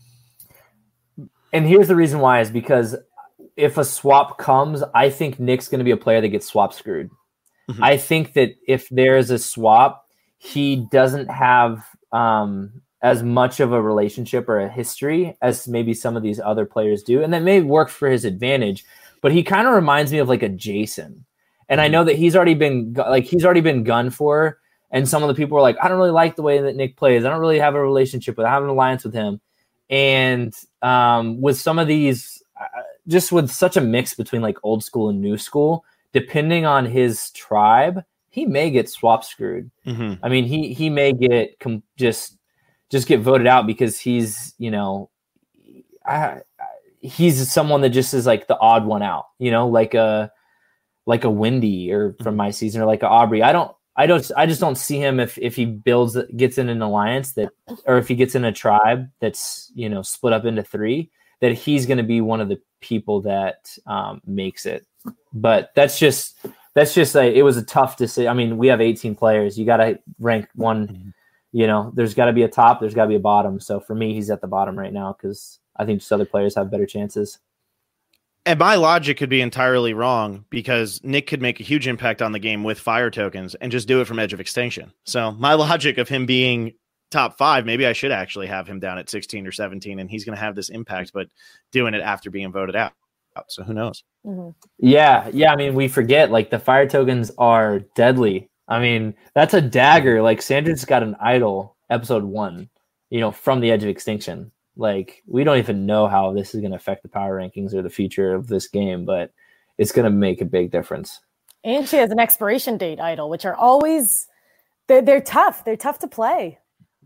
D: and here's the reason why is because if a swap comes, I think Nick's going to be a player that gets swap screwed. Mm-hmm. I think that if there's a swap, he doesn't have um, as much of a relationship or a history as maybe some of these other players do. And that may work for his advantage, but he kind of reminds me of like a Jason. And I know that he's already been like, he's already been gunned for. And some of the people are like, I don't really like the way that Nick plays. I don't really have a relationship with, I have an alliance with him. And um, with some of these, uh, just with such a mix between like old school and new school, depending on his tribe, he may get swap screwed. Mm-hmm. I mean, he he may get com- just just get voted out because he's, you know, I, I, he's someone that just is like the odd one out, you know, like a like a Wendy or from my season or like a Aubrey. I don't, I don't, I just don't see him if if he builds gets in an alliance that, or if he gets in a tribe that's, you know, split up into three, that he's going to be one of the people that um, makes it. But that's just that's just a, it was a tough decision. I mean, we have eighteen players. You got to rank one. Mm-hmm. You know, there's got to be a top. There's got to be a bottom. So for me, he's at the bottom right now because I think just other players have better chances.
C: And my logic could be entirely wrong because Nick could make a huge impact on the game with fire tokens and just do it from Edge of Extinction. So my logic of him being top five, maybe I should actually have him down at sixteen or seventeen and he's going to have this impact, but doing it after being voted out. So who knows?
E: Mm-hmm.
D: Yeah. Yeah. I mean, we forget like the fire tokens are deadly. I mean, that's a dagger. Like Sandra's got an idol episode one, you know, from the Edge of Extinction. Like we don't even know how this is going to affect the power rankings or the future of this game, but it's going to make a big difference.
E: And she has an expiration date idol, which are always, they're, they're tough. They're tough to play.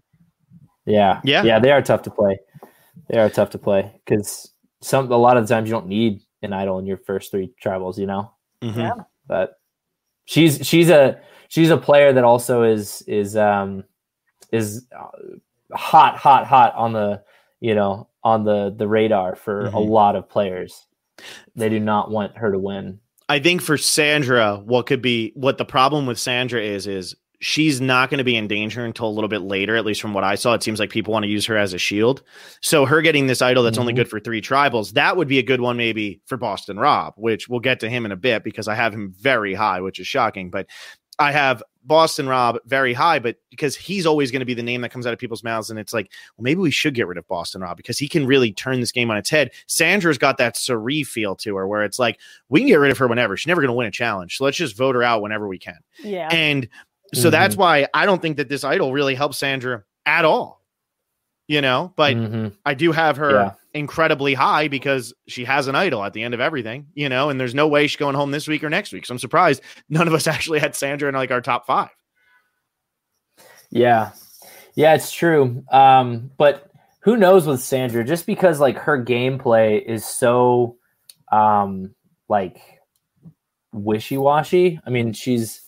D: Yeah.
C: Yeah.
D: Yeah. They are tough to play. They are tough to play because some, a lot of the times you don't need an idol in your first three tribals, you know?
C: Mm-hmm.
E: Yeah.
D: But she's, she's a, she's a player that also is, is, um, is hot, hot, hot on the, you know, on the, the radar for mm-hmm. a lot of players. They do not want her to win.
C: I think for Sandra, what could be, what the problem with Sandra is, is she's not going to be in danger until a little bit later, at least from what I saw. It seems like people want to use her as a shield. So her getting this idol that's mm-hmm. only good for three tribals, that would be a good one maybe for Boston Rob, which we'll get to him in a bit because I have him very high, which is shocking. But I have Boston Rob very high, but because he's always going to be the name that comes out of people's mouths. And it's like, well, maybe we should get rid of Boston Rob because he can really turn this game on its head. Sandra's got that Sari feel to her where it's like, we can get rid of her whenever. She's never going to win a challenge. So let's just vote her out whenever we can.
E: Yeah.
C: And so
D: mm-hmm.
C: that's why I don't think that this idol really helps Sandra at all, you know, but
D: mm-hmm.
C: I do have her
D: yeah.
C: incredibly high because she has an idol at the end of everything, you know, and there's no way she's going home this week or next week. So I'm surprised none of us actually had Sandra in like our top five.
D: Yeah. Yeah, it's true. Um, but who knows with Sandra, just because like her gameplay is so um, like wishy-washy. I mean, she's,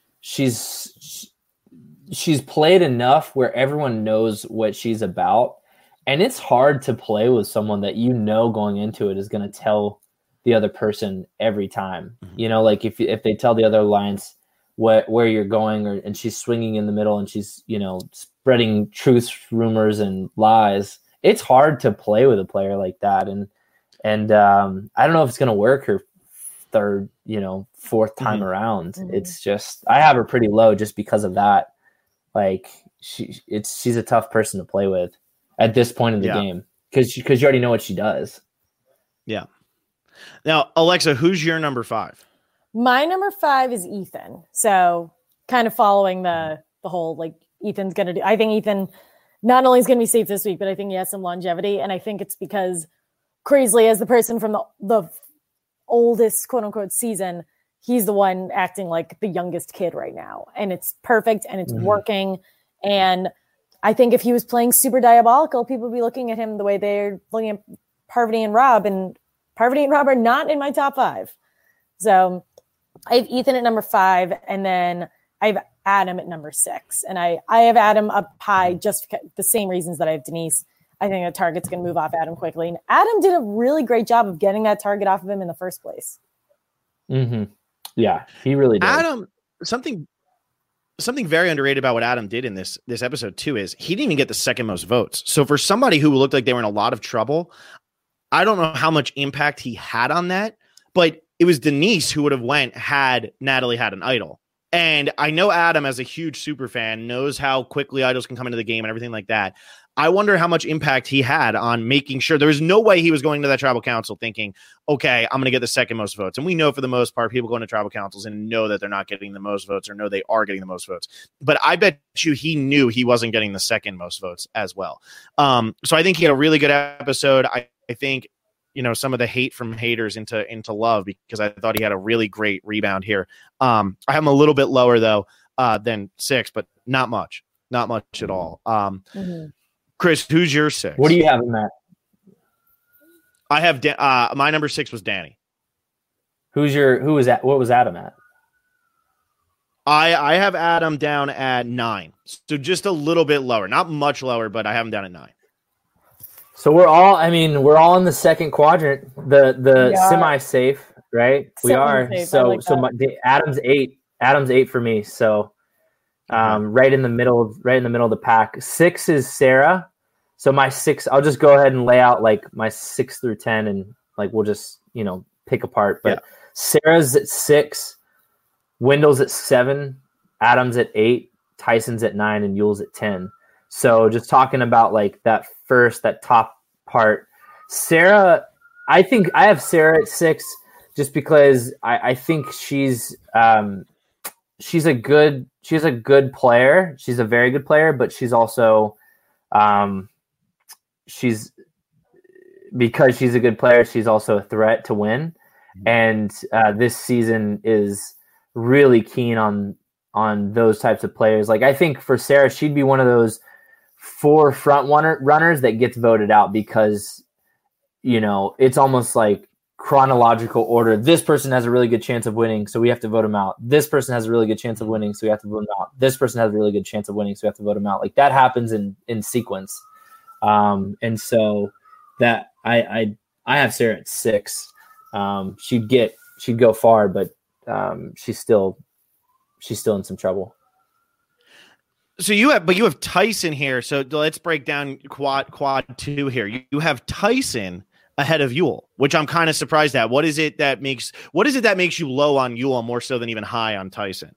D: she's, she's played enough where everyone knows what she's about. And it's hard to play with someone that you know going into it is going to tell the other person every time. Mm-hmm. You know, like if if they tell the other alliance what where you're going, or and she's swinging in the middle and she's, you know, spreading truths, rumors, and lies. It's hard to play with a player like that. And and um, I don't know if it's going to work her third, you know, fourth time mm-hmm. around. Mm-hmm. It's just I have her pretty low just because of that. Like she, it's she's a tough person to play with at this point in the
C: yeah.
D: game because because you already know what she does.
C: Yeah. Now, Alexa, who's your number five?
E: My number five is Ethan. So kind of following the the whole like Ethan's gonna do. I think Ethan not only is gonna be safe this week, but I think he has some longevity, and I think it's because crazily, as the person from the the oldest quote unquote season, he's the one acting like the youngest kid right now, and it's perfect and it's mm-hmm. working. And I think if he was playing super diabolical, people would be looking at him the way they're looking at Parvati and Rob, and Parvati and Rob are not in my top five. So I have Ethan at number five, and then I have Adam at number six. And I, I have Adam up high just for the same reasons that I have Denise. I think a target's going to move off Adam quickly. And Adam did a really great job of getting that target off of him in the first place.
D: Mm-hmm. Yeah, he really did.
C: Adam, something something very underrated about what Adam did in this this episode too is he didn't even get the second most votes. So for somebody who looked like they were in a lot of trouble, I don't know how much impact he had on that, but it was Denise who would have went had Natalie had an idol. And I know Adam, as a huge super fan, knows how quickly idols can come into the game and everything like that. I wonder how much impact he had on making sure there was no way he was going to that tribal council thinking, okay, I'm going to get the second most votes. And we know for the most part, people go into tribal councils and know that they're not getting the most votes or know they are getting the most votes. But I bet you he knew he wasn't getting the second most votes as well. Um, so I think he had a really good episode. I, I think, you know, some of the hate from haters into, into love, because I thought he had a really great rebound here. Um, I have him a little bit lower though, uh, than six, but not much, not much at all. Um,
E: Mm-hmm.
C: Chris, who's your six?
D: What do you have in that?
C: I have da- uh, my number six was Danny.
D: Who's your who was that? What was Adam at?
C: I I have Adam down at nine, so just a little bit lower, not much lower, but I have him down at nine.
D: So we're all, I mean, we're all in the second quadrant, the the
E: Yeah.
D: semi-safe, right? We are.
E: Semi-safe, I
D: So
E: like
D: so
E: that.
D: my, Adam's eight. Adam's eight for me. So um, right in the middle of right in the middle of the pack. Six is Sarah. So my six, I'll just go ahead and lay out like my six through ten, and like we'll just you know pick apart. But
C: Yeah.
D: Sarah's at six, Wendell's at seven, Adam's at eight, Tyson's at nine, and Yule's at ten. So just talking about like that first, that top part, Sarah, I think I have Sarah at six just because I, I think she's um, she's a good she's a good player. She's a very good player, but she's also um, she's because she's a good player, she's also a threat to win. And uh, this season is really keen on on those types of players. Like I think for Sarah, she'd be one of those four front runner, runners that gets voted out because, you know, it's almost like chronological order. This person has a really good chance of winning, so we have to vote him out. This person has a really good chance of winning, so we have to vote him out. This person has a really good chance of winning, so we have to vote him out. Like that happens in in sequence. Um, and so that I I I have Sarah at six. Um, she'd get she'd go far, but um, she's still she's still in some trouble.
C: So you have, but you have Tyson here. So let's break down quad quad two here. You, you have Tyson ahead of Yule, which I'm kind of surprised at. What is it that makes what is it that makes you low on Yule more so than even high on Tyson?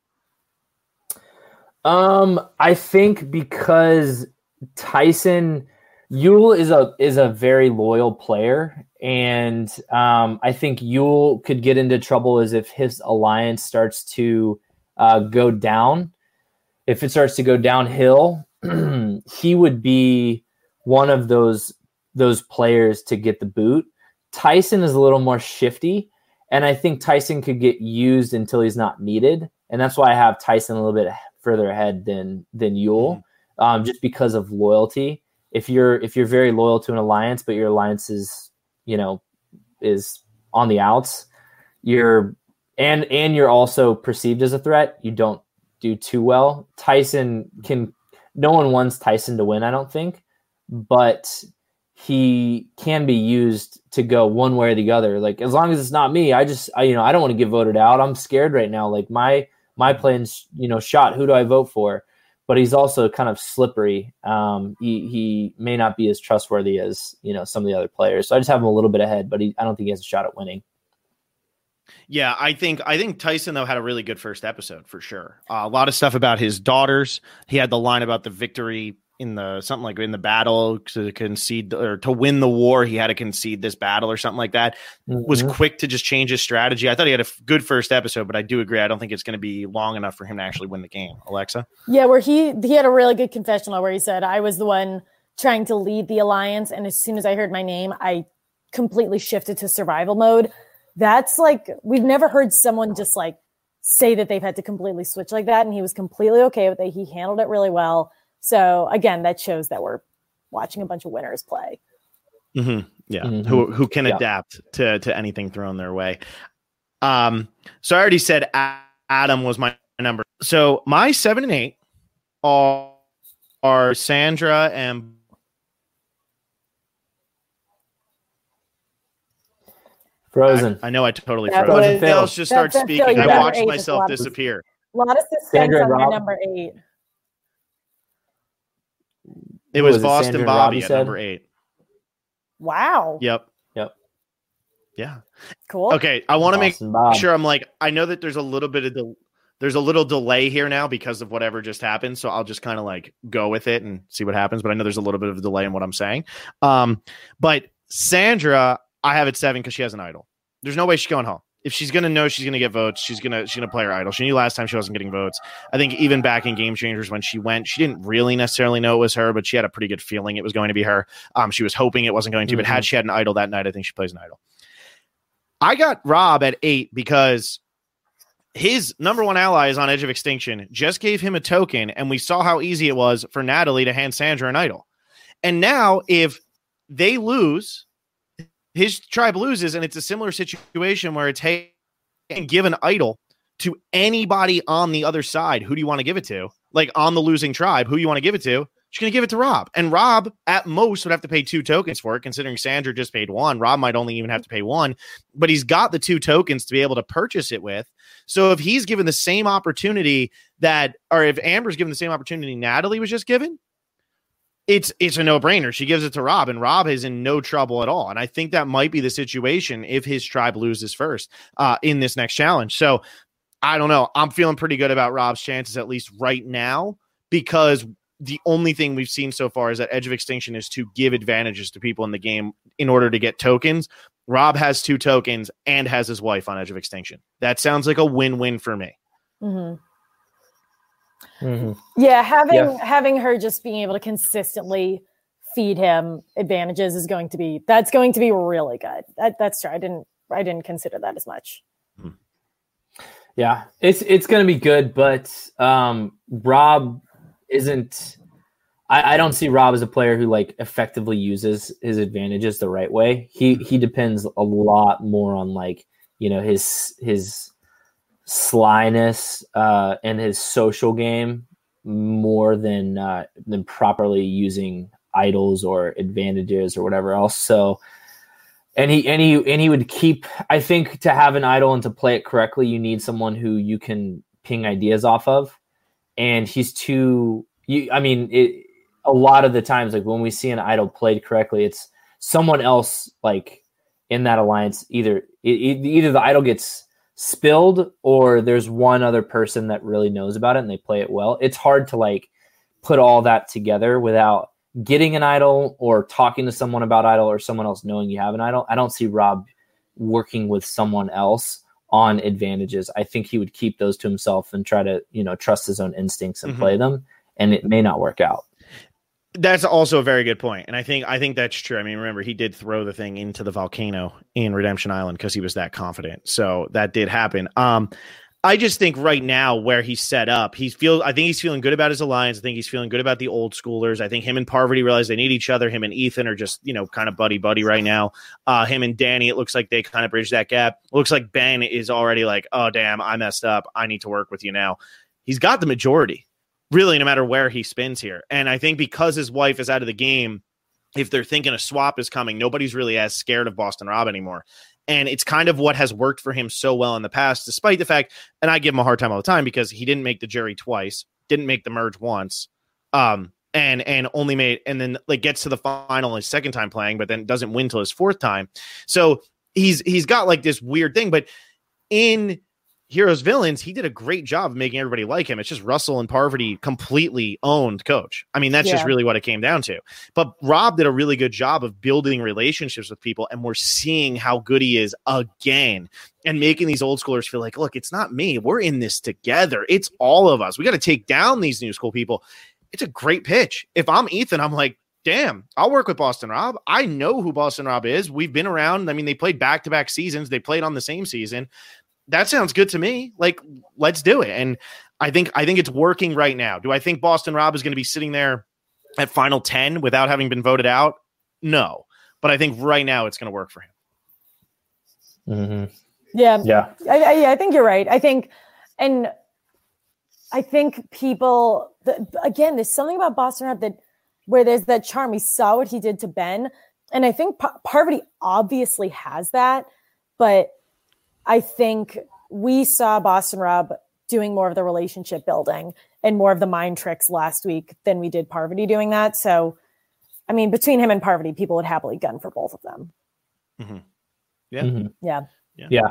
D: Um, I think because Tyson Yule is a is a very loyal player, and um, I think Yule could get into trouble as if his alliance starts to uh, go down. If it starts to go downhill, he would be one of those those players to get the boot. Tyson is a little more shifty, and I think Tyson could get used until he's not needed, and that's why I have Tyson a little bit further ahead than than Yule, mm-hmm. um, just because of loyalty. If you're if you're very loyal to an alliance, but your alliance is you know is on the outs, you're and and you're also perceived as a threat, you don't do too well. Tyson can. No one wants Tyson to win, I don't think, but he can be used to go one way or the other. Like as long as it's not me, I just I, you know I don't want to get voted out. I'm scared right now. Like my my plan's you know shot. Who do I vote for? But he's also kind of slippery. Um, he he may not be as trustworthy as you know some of the other players. So I just have him a little bit ahead, but he, I don't think he has a shot at winning.
C: Yeah, I think I think Tyson though had a really good first episode for sure. Uh, a lot of stuff about his daughters. He had the line about the victory in the something like in the battle to concede or to win the war. He had to concede this battle or something like that. Mm-hmm. Was quick to just change his strategy. I thought he had a f- good first episode, but I do agree. I don't think it's going to be long enough for him to actually win the game. Alexa,
E: yeah, where he he had a really good confessional where he said, "I was the one trying to lead the alliance, and as soon as I heard my name, I completely shifted to survival mode." That's like, we've never heard someone just like say that they've had to completely switch like that. And he was completely okay with it. He handled it really well. So again, that shows that we're watching a bunch of winners play.
C: Mm-hmm. Yeah.
D: Mm-hmm.
C: Who, who can
D: yeah.
C: adapt to, to anything thrown their way. Um, so I already said Adam was my number. So my seven and eight are, are Sandra and
D: Frozen.
C: I, I know I totally
E: That
C: froze.
E: was-
C: Everyone else just starts
E: That's- that's
C: speaking.
E: Phil,
C: I
E: you're
C: watched
E: number eight,
C: myself
E: just a lot of-
C: disappear.
E: A lot of suspense
D: Sandra
E: on your
D: Rob?
E: number eight.
C: It
D: Who
C: was,
D: was it,
C: Boston
D: Sandra and
C: Bobby
D: Robbie
C: at
D: said?
C: number eight.
E: Wow.
C: Yep.
D: Yep.
C: Yeah.
E: Cool.
C: Okay. I want to make
D: Boston Bob.
C: sure I'm like, I know that there's a little bit of the, there's a little delay here now because of whatever just happened. So I'll just kind of like go with it and see what happens. But I know there's a little bit of a delay in what I'm saying. Um, but Sandra, I have at seven because she has an idol. There's no way she's going home. If she's gonna know she's gonna get votes, she's gonna she's gonna play her idol. She knew last time she wasn't getting votes. I think even back in Game Changers when she went, she didn't really necessarily know it was her, but she had a pretty good feeling it was going to be her. Um, she was hoping it wasn't going to, mm-hmm. but had she had an idol that night, I think she plays an idol. I got Rob at eight because his number one ally is on Edge of Extinction. Just gave him a token, and we saw how easy it was for Natalie to hand Sandra an idol. And now, if they lose. His tribe loses, and it's a similar situation where it's, hey, and give an idol to anybody on the other side. Who do you want to give it to? Like on the losing tribe, who you want to give it to? She's going to give it to Rob. And Rob, at most, would have to pay two tokens for it, considering Sandra just paid one. Rob might only even have to pay one, but he's got the two tokens to be able to purchase it with. So if he's given the same opportunity that, or if Amber's given the same opportunity Natalie was just given, It's it's a no-brainer. She gives it to Rob, and Rob is in no trouble at all. And I think that might be the situation if his tribe loses first uh, in this next challenge. So I don't know. I'm feeling pretty good about Rob's chances, at least right now, because the only thing we've seen so far is that Edge of Extinction is to give advantages to people in the game in order to get tokens. Rob has two tokens and has his wife on Edge of Extinction. That sounds like a win-win for me.
E: Mm-hmm.
D: Mm-hmm.
E: Yeah, having
D: Yeah.
E: having her just being able to consistently feed him advantages is going to be that's going to be really good. That, that's true. I didn't I didn't consider that as much.
D: Yeah, it's it's going to be good, but um, Rob isn't. I, I don't see Rob as a player who like effectively uses his advantages the right way. He he depends a lot more on like you know his his. slyness uh, and his social game more than uh, than properly using idols or advantages or whatever else. So, and he and he and he would keep. I think to have an idol and to play it correctly, you need someone who you can ping ideas off of. And he's too. You, I mean, it, a lot of the times, like when we see an idol played correctly, it's someone else like in that alliance. Either it, either the idol gets spilled or there's one other person that really knows about it and they play it well. It's hard to like put all that together without getting an idol or talking to someone about idol or someone else knowing you have an idol. I don't see Rob working with someone else on advantages. I think he would keep those to himself and try to, you know, trust his own instincts and mm-hmm. play them. And it may not work out.
C: That's also a very good point. And I think I think that's true. I mean, remember, he did throw the thing into the volcano in Redemption Island because he was that confident. So that did happen. Um, I just think right now where he's set up, he feels I think he's feeling good about his alliance. I think he's feeling good about the old schoolers. I think him and Parvati realize they need each other. Him and Ethan are just, you know, kind of buddy-buddy right now. Uh, him and Danny, it looks like they kind of bridge that gap. It looks like Ben is already like, oh, damn, I messed up. I need to work with you now. He's got the majority. Really, no matter where he spins here. And I think because his wife is out of the game, if they're thinking a swap is coming, nobody's really as scared of Boston Rob anymore. And it's kind of what has worked for him so well in the past, despite the fact, and I give him a hard time all the time because he didn't make the jury twice, didn't make the merge once, um, and and only made, and then like gets to the final his second time playing, but then doesn't win till his fourth time. So he's he's got like this weird thing, but in Heroes Villains, he did a great job of making everybody like him. It's just Russell and Parvati completely owned Coach. I mean, that's yeah. just really what it came down to. But Rob did a really good job of building relationships with people, and we're seeing how good he is again and making these old schoolers feel like, look, it's not me. We're in this together. It's all of us. We got to take down these new school people. It's a great pitch. If I'm Ethan, I'm like, damn, I'll work with Boston Rob. I know who Boston Rob is. We've been around. I mean, they played back-to-back seasons. They played on the same season. That sounds good to me. Like, let's do it. And I think I think it's working right now. Do I think Boston Rob is going to be sitting there at final ten without having been voted out? No. But I think right now it's going to work for him.
D: Mm-hmm.
E: Yeah.
D: Yeah.
E: I, I, I think you're right. I think, and I think people, the, again, there's something about Boston Rob that where there's that charm. We saw what he did to Ben. And I think pa- Parvati obviously has that. but I think we saw Boston Rob doing more of the relationship building and more of the mind tricks last week than we did Parvati doing that. So, I mean, between him and Parvati, people would happily gun for both of them.
C: Mm-hmm. Yeah.
D: Mm-hmm.
E: yeah.
D: Yeah. Yeah.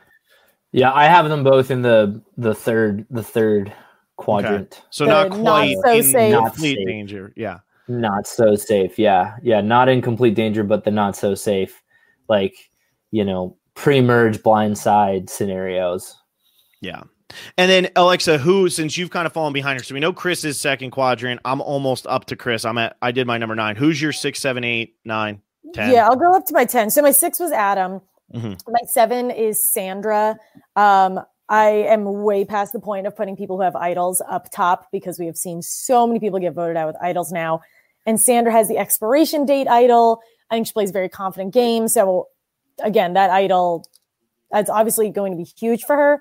D: Yeah. I have them both in the, the third, the third quadrant.
C: Okay. So
E: the
C: not quite
E: not so
C: in
E: safe.
C: complete danger. Yeah.
D: Not so safe. Yeah. Yeah. Not in complete danger, but the not so safe, like, you know, pre-merge blindside scenarios.
C: Yeah. And then Alexa, who, since you've kind of fallen behind her, so we know Chris's second quadrant. I'm almost up to Chris. I'm at, I did my number nine. Who's your six, seven, eight, nine, ten?
E: Yeah, I'll go up to my ten. So my six was Adam.
C: Mm-hmm.
E: My seven is Sandra. Um, I am way past the point of putting people who have idols up top because we have seen so many people get voted out with idols now. And Sandra has the expiration date idol. I think she plays very confident games. So again, that idol, that's obviously going to be huge for her.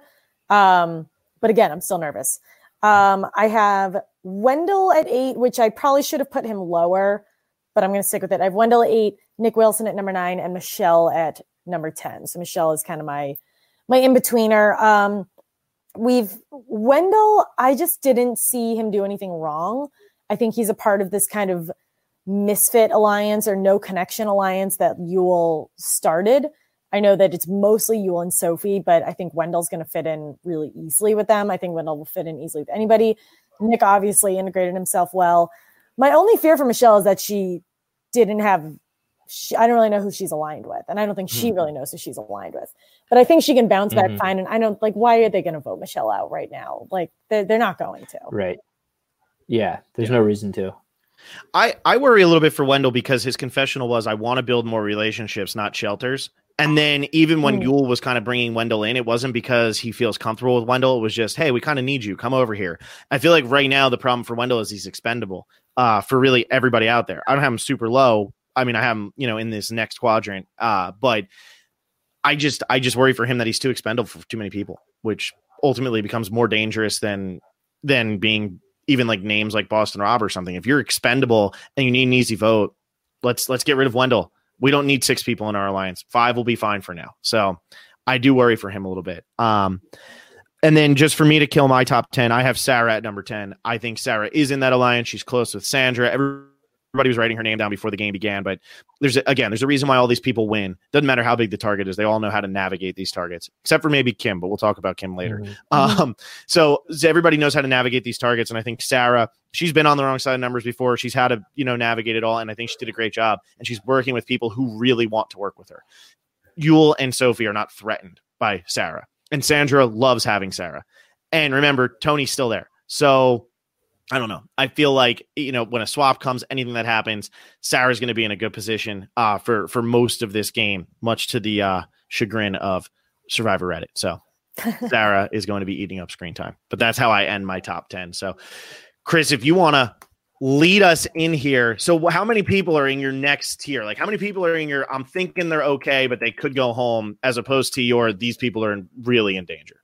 E: Um, but again, I'm still nervous. Um, I have Wendell at eight, which I probably should have put him lower, but I'm going to stick with it. I have Wendell at eight, Nick Wilson at number nine, and Michelle at number ten. So Michelle is kind of my, my in-betweener. Um, we've Wendell, I just didn't see him do anything wrong. I think he's a part of this kind of misfit alliance or no connection alliance that Yul started. I know that it's mostly Yul and Sophie, but I think Wendell's going to fit in really easily with them. I think Wendell will fit in easily with anybody. Nick obviously integrated himself well. My only fear for Michelle is that she didn't have, she, I don't really know who she's aligned with. And I don't think she really knows who she's aligned with. But I think she can bounce back
D: Mm-hmm.
E: fine. And I don't, like, why are they going to vote Michelle out right now? Like, they're, they're not going to.
D: Right. Yeah. There's no reason to.
C: I, I worry a little bit for Wendell because his confessional was, I want to build more relationships, not shelters. And then even when
E: Mm.
C: Yul was kind of bringing Wendell in, it wasn't because he feels comfortable with Wendell. It was just, hey, we kind of need you. Come over here. I feel like right now the problem for Wendell is he's expendable uh, for really everybody out there. I don't have him super low. I mean, I have him, you know, in this next quadrant. Uh, but I just I just worry for him that he's too expendable for too many people, which ultimately becomes more dangerous than than being even like names like Boston Rob or something. If you're expendable and you need an easy vote, let's let's get rid of Wendell. We don't need six people in our alliance. Five will be fine for now. So I do worry for him a little bit. Um, and then just for me to kill my top ten, I have Sarah at number ten. I think Sarah is in that alliance. She's close with Sandra. Everybody was writing her name down before the game began, but there's a, again, there's a reason why all these people win. Doesn't matter how big the target is. They all know how to navigate these targets, except for maybe Kim, but we'll talk about Kim later.
D: Mm-hmm.
C: Um, so, so everybody knows how to navigate these targets. And I think Sarah, she's been on the wrong side of numbers before. She's had to, you know, navigate it all. And I think she did a great job. And she's working with people who really want to work with her. Yul and Sophie are not threatened by Sarah. And Sandra loves having Sarah. And remember, Tony's still there. So I don't know. I feel like, you know, when a swap comes, anything that happens, Sarah's going to be in a good position uh, for, for most of this game, much to the uh, chagrin of Survivor Reddit. So Sarah is going to be eating up screen time, but that's how I end my top ten. So Chris, if you want to lead us in here. So how many people are in your next tier? Like how many people are in your, I'm thinking they're okay, but they could go home, as opposed to your, these people are in, really in danger?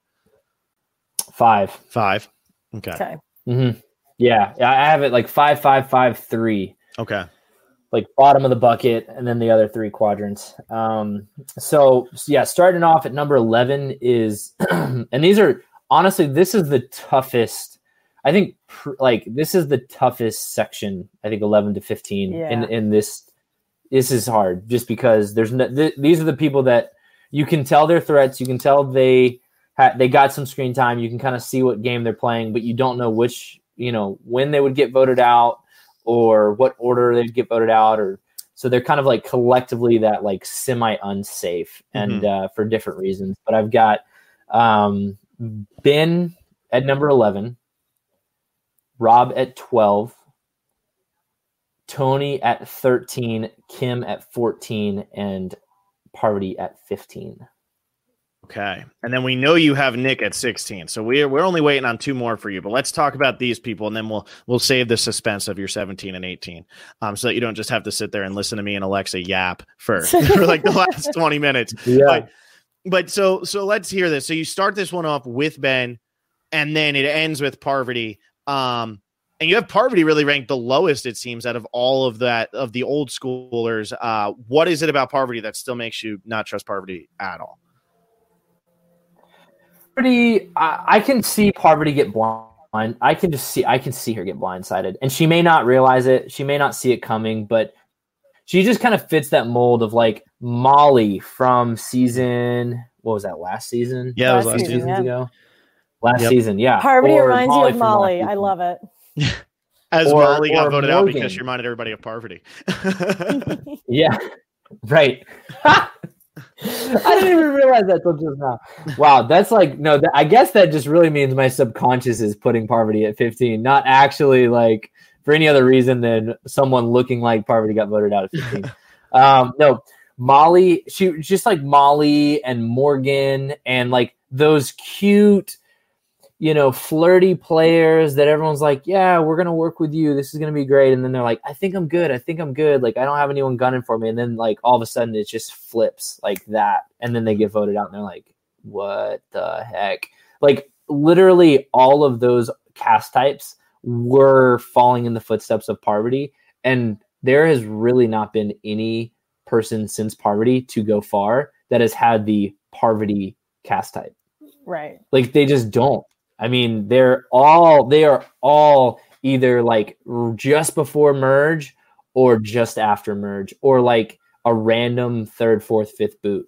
D: Five.
C: Five. Okay.
E: Okay.
D: Mm-hmm. Yeah. I have it like five, five, five, three.
C: Okay.
D: Like bottom of the bucket, and then the other three quadrants. Um, so, so yeah, starting off at number eleven is, and these are honestly, this is the toughest. I think pr- like this is the toughest section. I think eleven to fifteen
E: Yeah.
D: in in this. This is hard just because there's no, th- these are the people that you can tell they're threats. You can tell they ha- they got some screen time. You can kind of see what game they're playing, but you don't know which, you know, when they would get voted out or what order they'd get voted out, or so they're kind of like collectively that like semi unsafe and
C: Mm-hmm.
D: uh, for different reasons. But I've got um, Ben at number eleven, Rob at twelve, Tony at thirteen, Kim at fourteen, and Parvati at fifteen.
C: Okay. And then we know you have Nick at sixteen. So we're we're only waiting on two more for you. But let's talk about these people, and then we'll we'll save the suspense of your seventeen and eighteen. Um, so that you don't just have to sit there and listen to me and Alexa yap for, for like the last twenty minutes.
D: Yeah.
C: But but so so let's hear this. So you start this one off with Ben, and then it ends with Parvati. Um and you have Parvati really ranked the lowest, it seems, out of all of that of the old schoolers. Uh, what is it about Parvati that still makes you not trust Parvati at all?
D: Parvati, I, I can see Parvati get blind. I can just see I can see her get blindsided, and she may not realize it. She may not see it coming, but she just kind of fits that mold of like Molly from season. What was that? Last season?
C: Yeah, it was
E: Last
C: last
E: season,
C: season.
D: seasons
E: yeah.
D: ago. Last
C: Yep.
D: season, yeah.
E: Parvati
D: Or
E: reminds you of
D: from
E: Molly.
D: last
E: I
D: season.
E: love it.
C: As
D: Or-
C: Molly got
D: or
C: voted out
D: Morgan.
C: because she reminded everybody of Parvati.
D: Yeah, right. I didn't even realize that till just now. Wow, that's like no. That, I guess that just really means my subconscious is putting Parvati at fifteen, not actually like for any other reason than someone looking like Parvati got voted out at fifteen. um, no, Molly. She just like Molly and Morgan and like those cute, you know, flirty players that everyone's like, yeah, we're going to work with you. This is going to be great. And then they're like, I think I'm good. I think I'm good. Like, I don't have anyone gunning for me. And then like all of a sudden it just flips like that. And then they get voted out and they're like, what the heck? Like literally all of those cast types were falling in the footsteps of Parvati. And there has really not been any person since Parvati to go far that has had the Parvati cast type.
E: Right.
D: Like they just don't. I mean, they're all they are all either like just before merge or just after merge or like a random third, fourth, fifth boot.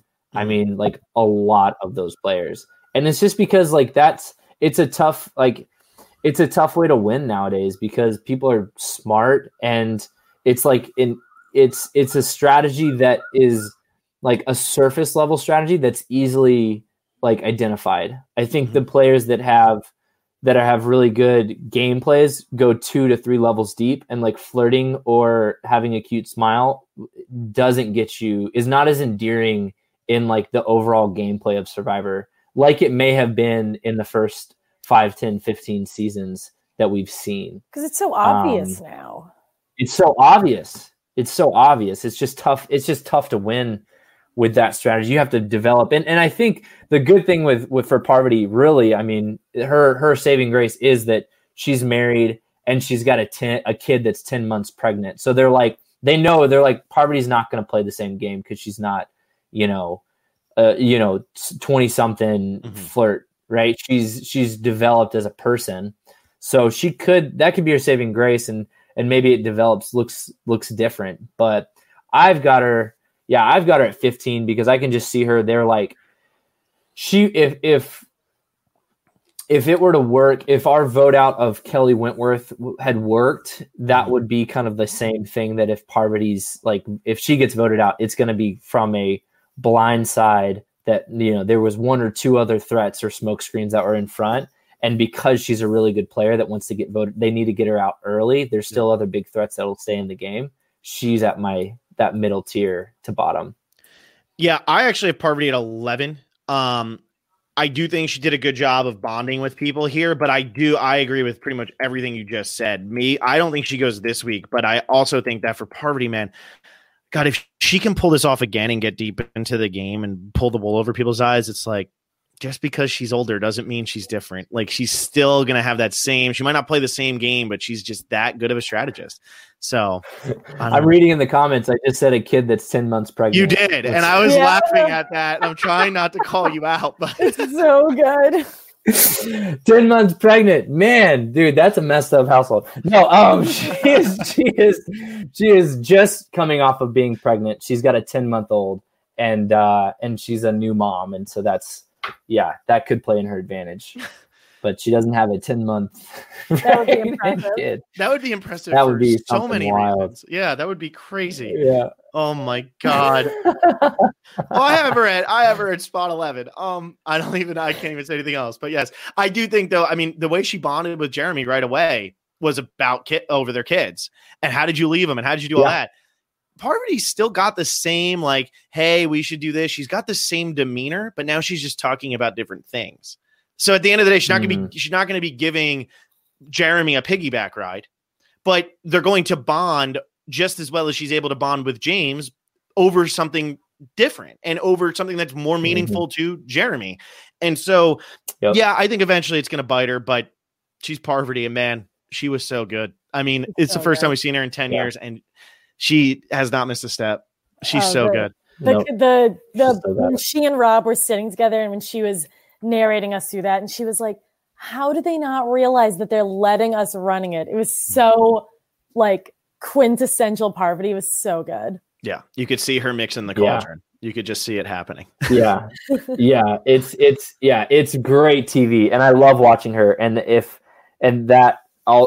D: I mean, like a lot of those players. And it's just because like that's it's a tough like it's a tough way to win nowadays because people are smart and it's like in it's it's a strategy that is like a surface level strategy that's easily like identified. I think the players that have that have really good gameplays go two to three levels deep, and like flirting or having a cute smile doesn't get you is not as endearing in like the overall gameplay of Survivor like it may have been in the first five, ten, fifteen seasons that we've seen.
E: Because it's so obvious
D: Um,
E: now.
D: It's so obvious. It's so obvious. It's just tough. It's just tough to win with that strategy. You have to develop. And and I think the good thing with, with for Parvati, really, I mean, her her saving grace is that she's married and she's got a ten, a kid that's ten months pregnant. So they're like, they know they're like, Parvati's not going to play the same game because she's not, you know, uh, you know, twenty something
C: Mhm.
D: flirt, right? She's she's developed as a person. So she could that could be her saving grace, and and maybe it develops looks looks different. But I've got her. Yeah, I've got her at fifteen because I can just see her there. Like she, if if if it were to work, if our vote out of Kelly Wentworth had worked, that would be kind of the same thing. That if Parvati's like, if she gets voted out, it's going to be from a blind side that you know there was one or two other threats or smoke screens that were in front, and because she's a really good player that wants to get voted, they need to get her out early. There's still other big threats that will stay in the game. She's at my that middle tier to bottom.
C: Yeah, I actually have Parvati at eleven. Um, I do think she did a good job of bonding with people here, but I do I agree with pretty much everything you just said. Me, I don't think she goes this week, but I also think that for Parvati, man, God, if she can pull this off again and get deep into the game and pull the wool over people's eyes, it's like just because she's older doesn't mean she's different. Like she's still going to have that same, she might not play the same game, but she's just that good of a strategist. So
D: I'm reading in the comments. I just said a kid that's ten months pregnant.
C: you did. And I was
E: Yeah.
C: laughing at that. And I'm trying not to call you out, but
E: It's so good.
D: ten months pregnant, man, dude, that's a messed up household. No, um, she is, she is, she is just coming off of being pregnant. She's got a ten month old, and uh, and she's a new mom, and so that's yeah, that could play in her advantage. But she doesn't have a ten month
E: That would be impressive.
D: kid.
C: that would be impressive.
D: That
C: for
D: would be
C: so
D: something
C: many
D: wild.
C: reasons. Yeah, that would be crazy.
D: Yeah.
C: Oh my God. Well, I have her at I have her at spot eleven. Um, I don't even I can't even say anything else. But yes, I do think though. I mean, the way she bonded with Jeremy right away was about kid over their kids. And how did you leave them? And how did you do all
D: Yeah.
C: that? Parvati still got the same like, hey, we should do this. She's got the same demeanor, but now she's just talking about different things. So at the end of the day, she's not gonna be she's not gonna be giving Jeremy a piggyback ride, but they're going to bond just as well as she's able to bond with James over something different and over something that's more meaningful mm-hmm. to Jeremy. And so, yep. yeah, I think eventually it's going to bite her, but she's Parvati, and man, she was so good. I mean, it's, it's so the first good. time we've seen her in ten yeah. years, and she has not missed a step. She's oh, so good.
E: The, nope. the, the, the, so when she and Rob were sitting together and when she was narrating us through that. And she was like, how do they not realize that they're letting us running it? It was so like quintessential Parvati. It was so good.
C: Yeah. You could see her mixing the cauldron. Yeah. You could just see it happening.
D: yeah. Yeah. It's, it's, yeah, it's great T V. And I love watching her. And if, and that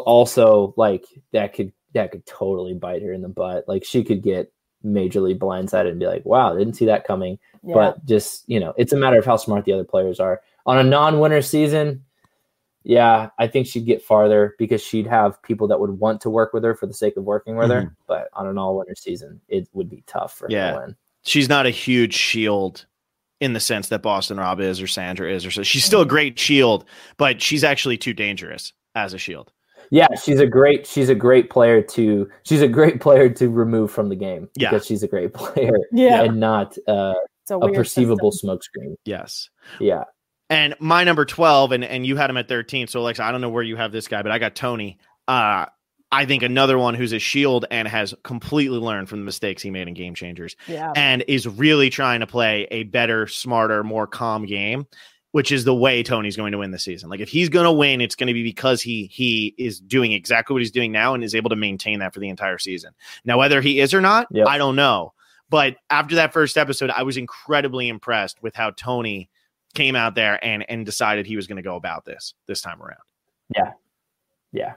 D: also like that could, that could totally bite her in the butt. Like she could get majorly blindsided and be like, wow, didn't see that coming. Yeah. But just, you know, it's a matter of how smart the other players are. On a non-winner season, yeah, I think she'd get farther because she'd have people that would want to work with her for the sake of working with mm-hmm. her. But on an all-winner season, it would be tough for
C: yeah.
D: her to win.
C: She's not a huge shield in the sense that Boston Rob is or Sandra is. or so. She's still a great shield, but she's actually too dangerous as a shield.
D: Yeah, she's a great she's a great player to she's a great player to remove from the game because yeah. she's a great player
E: yeah.
D: and not uh, a, a perceivable smokescreen.
C: Yes.
D: Yeah.
C: And my number twelve, and, and you had him at thirteen. So, Alexa, I don't know where you have this guy, but I got Tony. Uh, I think another one who's a shield and has completely learned from the mistakes he made in Game Changers
E: yeah.
C: and is really trying to play a better, smarter, more calm game, which is the way Tony's going to win the season. Like if he's going to win, it's going to be because he he is doing exactly what he's doing now and is able to maintain that for the entire season. Now, whether he is or not, yep. I don't know. But after that first episode, I was incredibly impressed with how Tony came out there and and decided he was going to go about this this time around.
D: Yeah. Yeah.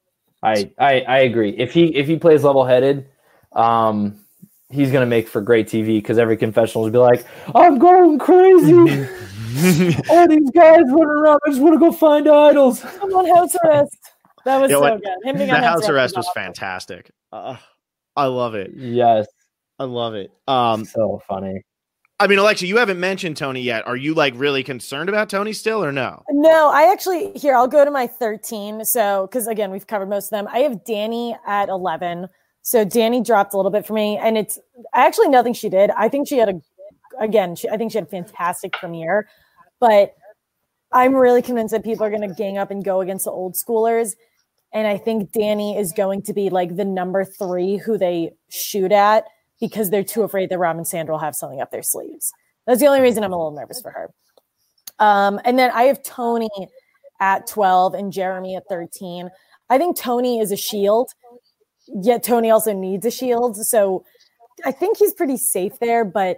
D: I, I, I agree. If he, if he plays level headed, um, he's going to make for great T V. Cause every confessional will be like, I'm going crazy. All these guys running around. I just want to go find idols.
E: I'm on house arrest. That was
C: you know
E: so
C: what?
E: good. Him being
C: the
E: on
C: house
E: house
C: arrest
E: was
C: was fantastic. Uh, I love it.
D: Yes.
C: I love it. Um,
D: so funny.
C: I mean, Alexa, you haven't mentioned Tony yet. Are you like really concerned about Tony still or no?
E: No, I actually, here, I'll go to my thirteen. So, because again, we've covered most of them. I have Danny at eleven. So Danny dropped a little bit for me, and it's actually nothing she did. I think she had a, again, she, I think she had a fantastic premiere, but I'm really convinced that people are going to gang up and go against the old schoolers. And I think Danny is going to be like the number three who they shoot at, because they're too afraid that Rob and Sandra will have something up their sleeves. That's the only reason I'm a little nervous for her. Um, and then I have Tony at twelve and Jeremy at thirteen. I think Tony is a shield, yet Tony also needs a shield. So I think he's pretty safe there, but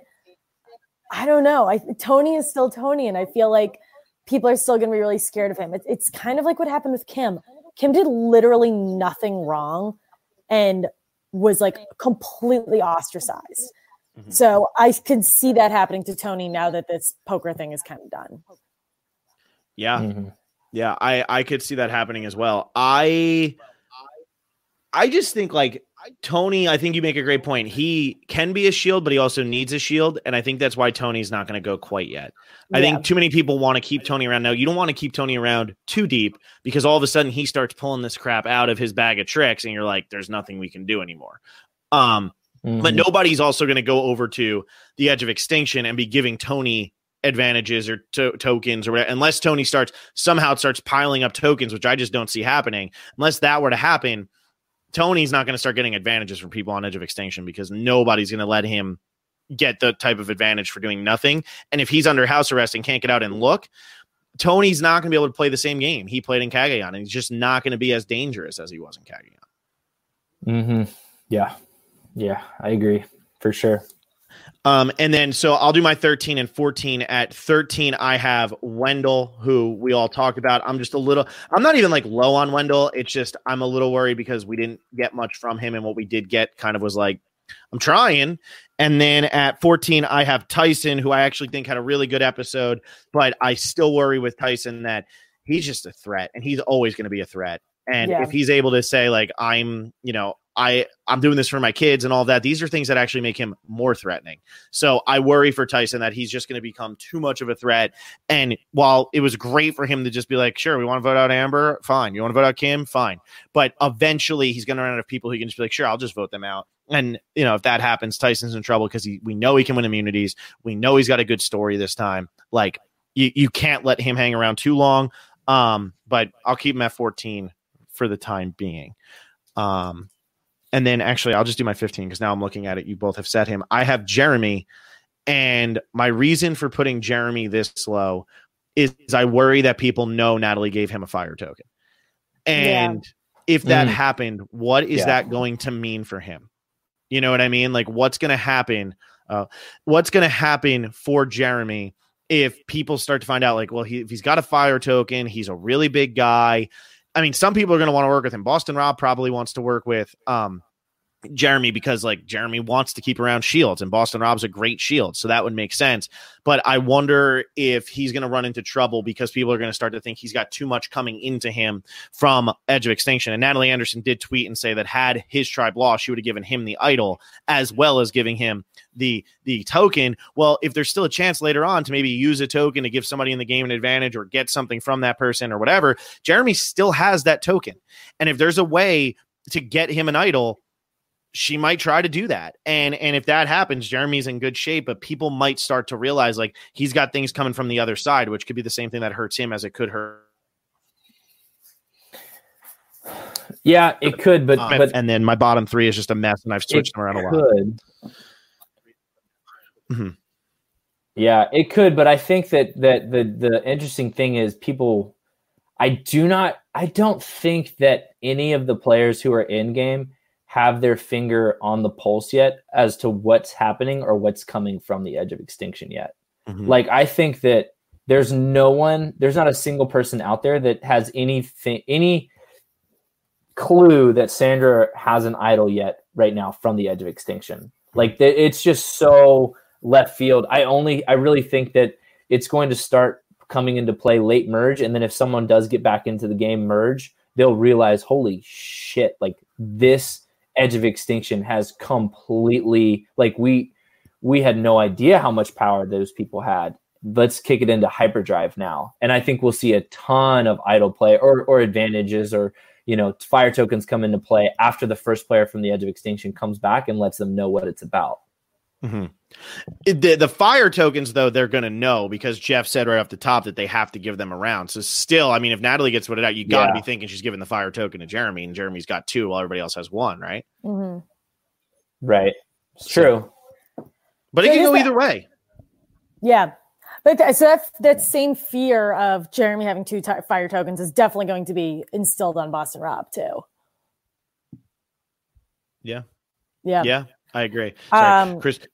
E: I don't know. I Tony is still Tony, and I feel like people are still going to be really scared of him. It's, it's kind of like what happened with Kim. Kim did literally nothing wrong and was like completely ostracized. Mm-hmm. So I can see that happening to Tony now that this poker thing is kind of done.
C: Yeah.
D: Mm-hmm.
C: Yeah. I, I could see that happening as well. I, I just think like Tony, I think you make a great point. He can be a shield, but he also needs a shield. And I think that's why Tony's not going to go quite yet. I yeah. think too many people want to keep Tony around. No, you don't want to keep Tony around too deep because all of a sudden he starts pulling this crap out of his bag of tricks and you're like, there's nothing we can do anymore. Um, mm-hmm. But nobody's also going to go over to the edge of extinction and be giving Tony advantages or to- tokens or whatever, unless Tony starts somehow starts piling up tokens, which I just don't see happening. Unless that were to happen, Tony's not going to start getting advantages from people on edge of extinction because nobody's going to let him get the type of advantage for doing nothing. And if he's under house arrest and can't get out and look, Tony's not going to be able to play the same game he played in Cagayan, and he's just not going to be as dangerous as he was in Cagayan.
D: Mm-hmm. Yeah. Yeah, I agree for sure.
C: Um, and then, so I'll do my thirteen and fourteen. At thirteen, I have Wendell, who we all talked about. I'm just a little, I'm not even like low on Wendell. It's just, I'm a little worried because we didn't get much from him. And what we did get kind of was like, I'm trying. And then at fourteen, I have Tyson, who I actually think had a really good episode, but I still worry with Tyson that he's just a threat and he's always going to be a threat. And yeah. if he's able to say like, I'm, you know, I, I'm doing this for my kids and all that, these are things that actually make him more threatening. So I worry for Tyson that he's just going to become too much of a threat. And while it was great for him to just be like, sure, we want to vote out Amber, fine. You want to vote out Kim, fine. But eventually he's going to run out of people who can just be like, sure, I'll just vote them out. And, you know, if that happens, Tyson's in trouble because he, we know he can win immunities. We know he's got a good story this time. Like, you, you can't let him hang around too long. Um, but I'll keep him at fourteen for the time being. Um, and then actually, I'll just do my fifteen because now I'm looking at it. You both have set him. I have Jeremy. And my reason for putting Jeremy this low is I worry that people know Natalie gave him a fire token. And yeah. if that mm. happened, what is yeah. that going to mean for him? You know what I mean? Like, what's going to happen? Uh, what's going to happen for Jeremy if people start to find out, like, well, he, if he's got a fire token, he's a really big guy. I mean, some people are going to want to work with him. Boston Rob probably wants to work with um, Jeremy because, like, Jeremy wants to keep around shields, and Boston Rob's a great shield, so that would make sense. But I wonder if he's going to run into trouble because people are going to start to think he's got too much coming into him from Edge of Extinction. And Natalie Anderson did tweet and say that had his tribe lost, she would have given him the idol as well as giving him the the token. Well, if there's still a chance later on to maybe use a token to give somebody in the game an advantage or get something from that person or whatever, Jeremy still has that token. And if there's a way to get him an idol, she might try to do that. And and if that happens, Jeremy's in good shape, but people might start to realize, like, he's got things coming from the other side, which could be the same thing that hurts him as it could hurt.
D: Yeah, it could, but, um, but
C: and then my bottom three is just a mess, and I've switched them around a lot.
D: Could.
C: Mm-hmm.
D: Yeah, it could, but I think that that the the interesting thing is people. I do not. I don't think that any of the players who are in game have their finger on the pulse yet as to what's happening or what's coming from the Edge of Extinction yet. Mm-hmm. Like, I think that there's no one, there's not a single person out there that has anything, any clue that Sandra has an idol yet right now from the Edge of Extinction. Like, it's just so left field. I only, I really think that it's going to start coming into play late merge. And then if someone does get back into the game merge, they'll realize, holy shit, like, this Edge of Extinction has completely, like, we we had no idea how much power those people had. Let's kick it into hyperdrive now. And I think we'll see a ton of idle play or or advantages or, you know, fire tokens come into play after the first player from the Edge of Extinction comes back and lets them know what it's about.
C: Mm-hmm. The, the fire tokens, though, they're going to know because Jeff said right off the top that they have to give them around. So still, I mean, if Natalie gets voted out, you got to yeah. be thinking she's giving the fire token to Jeremy, and Jeremy's got two while everybody else has one, right?
E: Mm-hmm.
D: Right. It's true.
C: So, but it so can go that, either way.
E: Yeah. But th- so that, that same fear of Jeremy having two t- fire tokens is definitely going to be instilled on Boston Rob, too.
C: Yeah.
E: Yeah.
C: Yeah. I agree. Sorry, um, Chris.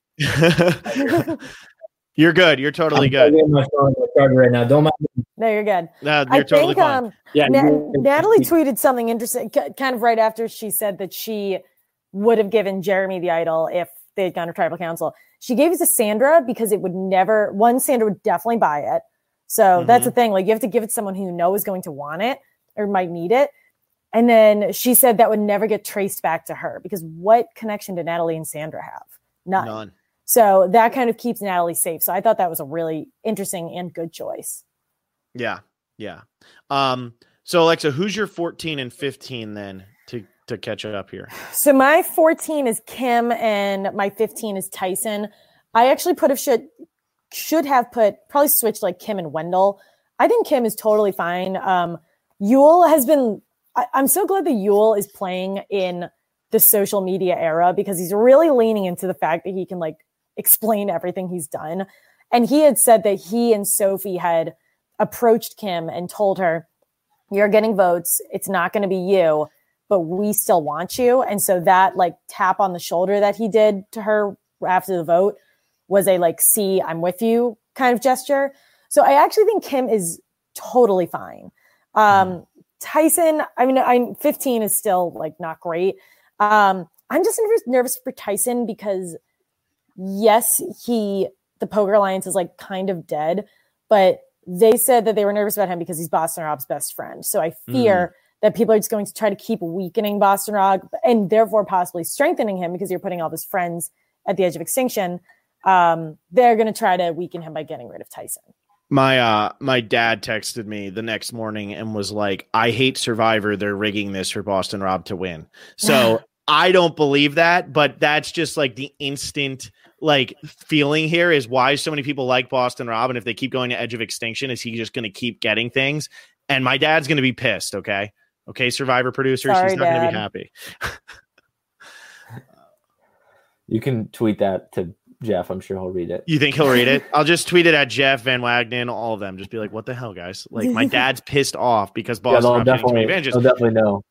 C: You're good. You're totally good.
D: Right now. Don't mind me.
E: No, you're good.
C: No, you're
E: I
C: totally
E: think
C: fine.
E: Um, yeah, Na- Natalie tweeted something interesting, kind of right after she said that she would have given Jeremy the idol if they had gone to tribal council. She gave it to Sandra because it would never. One, Sandra would definitely buy it. So mm-hmm. that's the thing. Like, you have to give it to someone who you know is going to want it or might need it. And then she said that would never get traced back to her because what connection did Natalie and Sandra have? None.
C: None.
E: So that kind of keeps Natalie safe. So I thought that was a really interesting and good choice.
C: Yeah. Yeah. Um, so Alexa, who's your fourteen and fifteen then to, to catch up here?
E: So my fourteen is Kim and my fifteen is Tyson. I actually put a should, should have put probably switched like Kim and Wendell. I think Kim is totally fine. Um, Yul has been, I, I'm so glad that Yul is playing in the social media era because he's really leaning into the fact that he can like explain everything he's done. And he had said that he and Sophie had approached Kim and told her, you're getting votes. It's not going to be you, but we still want you. And so that like tap on the shoulder that he did to her after the vote was a like, see, I'm with you kind of gesture. So I actually think Kim is totally fine. Um, mm. Tyson, I mean, I'm fifteen is still like not great. Um, I'm just nervous, nervous for Tyson because yes, he, the Poker Alliance is like kind of dead, but they said that they were nervous about him because he's Boston Rob's best friend. So I fear mm. that people are just going to try to keep weakening Boston Rob and therefore possibly strengthening him because you're putting all his friends at the edge of extinction. Um, they're going to try to weaken him by getting rid of Tyson.
C: My uh, my dad texted me the next morning and was like, I hate Survivor. They're rigging this for Boston Rob to win. So I don't believe that, but that's just like the instant like feeling here is why so many people like Boston Rob. And if they keep going to Edge of Extinction, is he just going to keep getting things? And my dad's going to be pissed. Okay. Okay. Survivor producers.
E: Sorry,
C: he's not going to be happy.
D: You can tweet that to Jeff. I'm sure he'll read it.
C: You think he'll read it? I'll just tweet it at Jeff, Van Wagenen, all of them. Just be like, what the hell, guys? Like, my dad's pissed off because Boston
D: yeah,
C: are getting too many advantages.
D: They'll definitely know.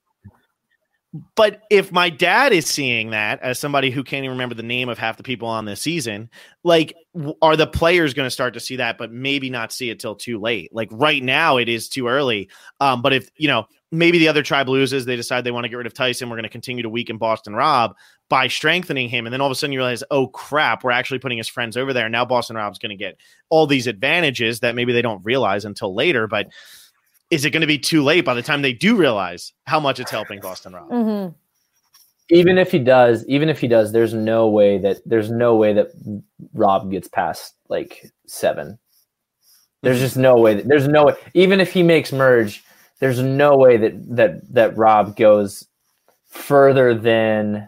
C: But if my dad is seeing that as somebody who can't even remember the name of half the people on this season, like, w- are the players going to start to see that, but maybe not see it till too late? Like right now it is too early. Um, but if, you know, maybe the other tribe loses, they decide they want to get rid of Tyson. We're going to continue to weaken Boston Rob by strengthening him. And then all of a sudden you realize, oh crap, we're actually putting his friends over there. Now Boston Rob's going to get all these advantages that maybe they don't realize until later. But is it going to be too late by the time they do realize how much it's helping Boston Rob?
E: Mm-hmm.
D: Even if he does, even if he does, there's no way that there's no way that Rob gets past like seven. There's just no way that there's no way. Even if he makes merge, there's no way that that that Rob goes further than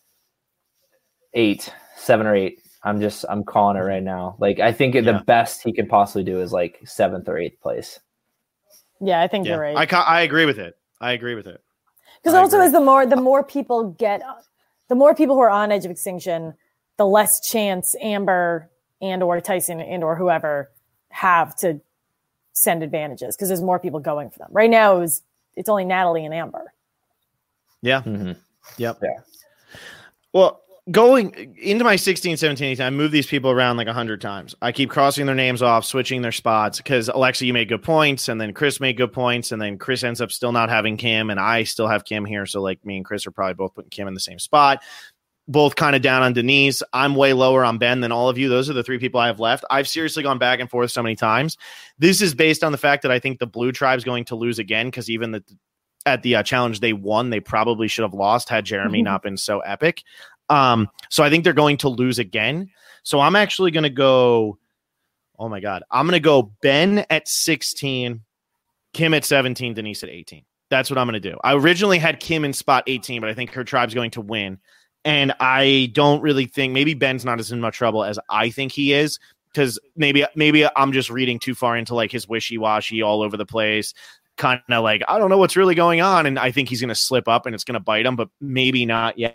D: eight, seven or eight. I'm just I'm calling it right now. Like I think yeah. the best he could possibly do is like seventh or eighth place.
E: Yeah, I think
C: yeah.
E: you're right.
C: I ca- I agree with it. I agree with it.
E: Because also, agree. as the more the more people get, the more people who are on Edge of Extinction, the less chance Amber and or Tyson and or whoever have to send advantages because there's more people going for them. Right now, it was, it's only Natalie and Amber.
C: Yeah.
D: Mm-hmm.
C: Yep.
D: Yeah.
C: Well, going into my sixteen, seventeen, I move these people around like a hundred times. I keep crossing their names off, switching their spots because Alexa, you made good points, and then Chris made good points, and then Chris ends up still not having Kim, and I still have Kim here. So like me and Chris are probably both putting Kim in the same spot. Both kind of down on Denise. I'm way lower on Ben than all of you. Those are the three people I have left. I've seriously gone back and forth so many times. This is based on the fact that I think the Blue Tribe's going to lose again because even the, at the uh, challenge they won, they probably should have lost had Jeremy not been so epic. Um, so I think they're going to lose again. So I'm actually going to go, oh my God, I'm going to go Ben at sixteen, Kim at seventeen, Denise at eighteen. That's what I'm going to do. I originally had Kim in spot eighteen, but I think her tribe's going to win. And I don't really think maybe Ben's not as in much trouble as I think he is. Cause maybe, maybe I'm just reading too far into like his wishy-washy all over the place. Kind of like, I don't know what's really going on. And I think he's going to slip up and it's going to bite him, but maybe not yet.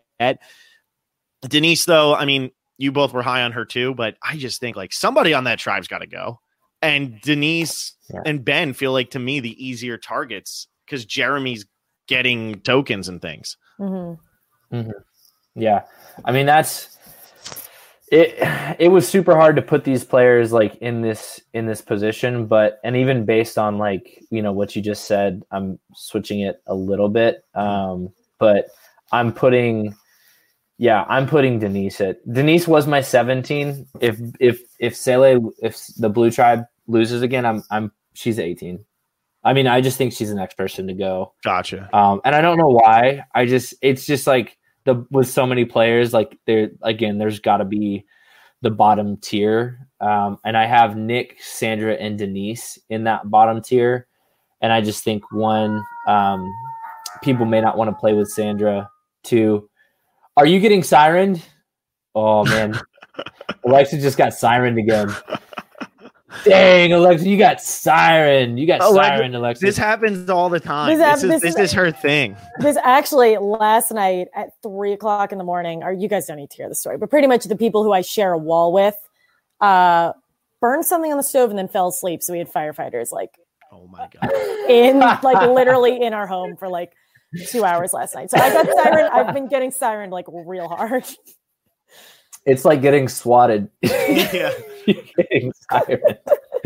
C: Denise, though, I mean, you both were high on her too, but I just think like somebody on that tribe's got to go. And Denise yeah. and Ben feel like to me the easier targets because Jeremy's getting tokens and things.
E: Mm-hmm.
D: Mm-hmm. Yeah, I mean that's it. It was super hard to put these players like in this in this position, but and even based on like you know what you just said, I'm switching it a little bit, um, but I'm putting. Yeah, I'm putting Denise at Denise was my seventeen. If if if Sele if the Blue Tribe loses again, I'm I'm she's eighteen. I mean, I just think she's the next person to go.
C: Gotcha.
D: Um, and I don't know why. I just it's just like the with so many players, like there again, there's got to be the bottom tier. Um, and I have Nick, Sandra, and Denise in that bottom tier. And I just think one, um, people may not want to play with Sandra. Two. Are you getting sirened? Oh, man. Alexa just got sirened again. Dang, Alexa, you got sirened. You got oh, sirened, Alexa.
C: This happens all the time. This, this, is, this, this is, is her thing.
E: This actually, last night at three o'clock in the morning, or you guys don't need to hear the story, but pretty much the people who I share a wall with uh, burned something on the stove and then fell asleep. So we had firefighters like,
C: oh my God,
E: in like literally in our home for like two hours last night. So I got sirened. I've been getting sirened like real hard.
D: It's like getting swatted.
C: Yeah.
D: You're getting sirened.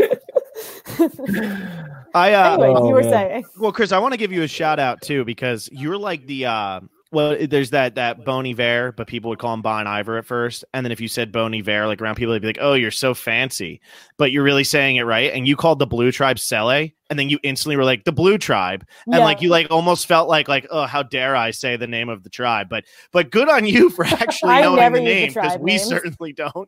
C: I uh
E: anyway,
D: oh,
E: you were
D: man.
E: saying.
C: Well, Chris, I want to give you a shout out too, because you're like the uh well, there's that that Bon Iver, but people would call him Bon Iver at first. And then if you said Bon Iver, like around people, they'd be like, oh, you're so fancy. But you're really saying it right. And you called the Blue Tribe Sele, and then you instantly were like the Blue Tribe. And
E: Yeah.
C: like you like almost felt like like, oh, how dare I say the name of the tribe? But but good on you for actually
E: I
C: knowing
E: never
C: the
E: use the
C: name, because
E: tribe
C: we
E: names.
C: certainly don't.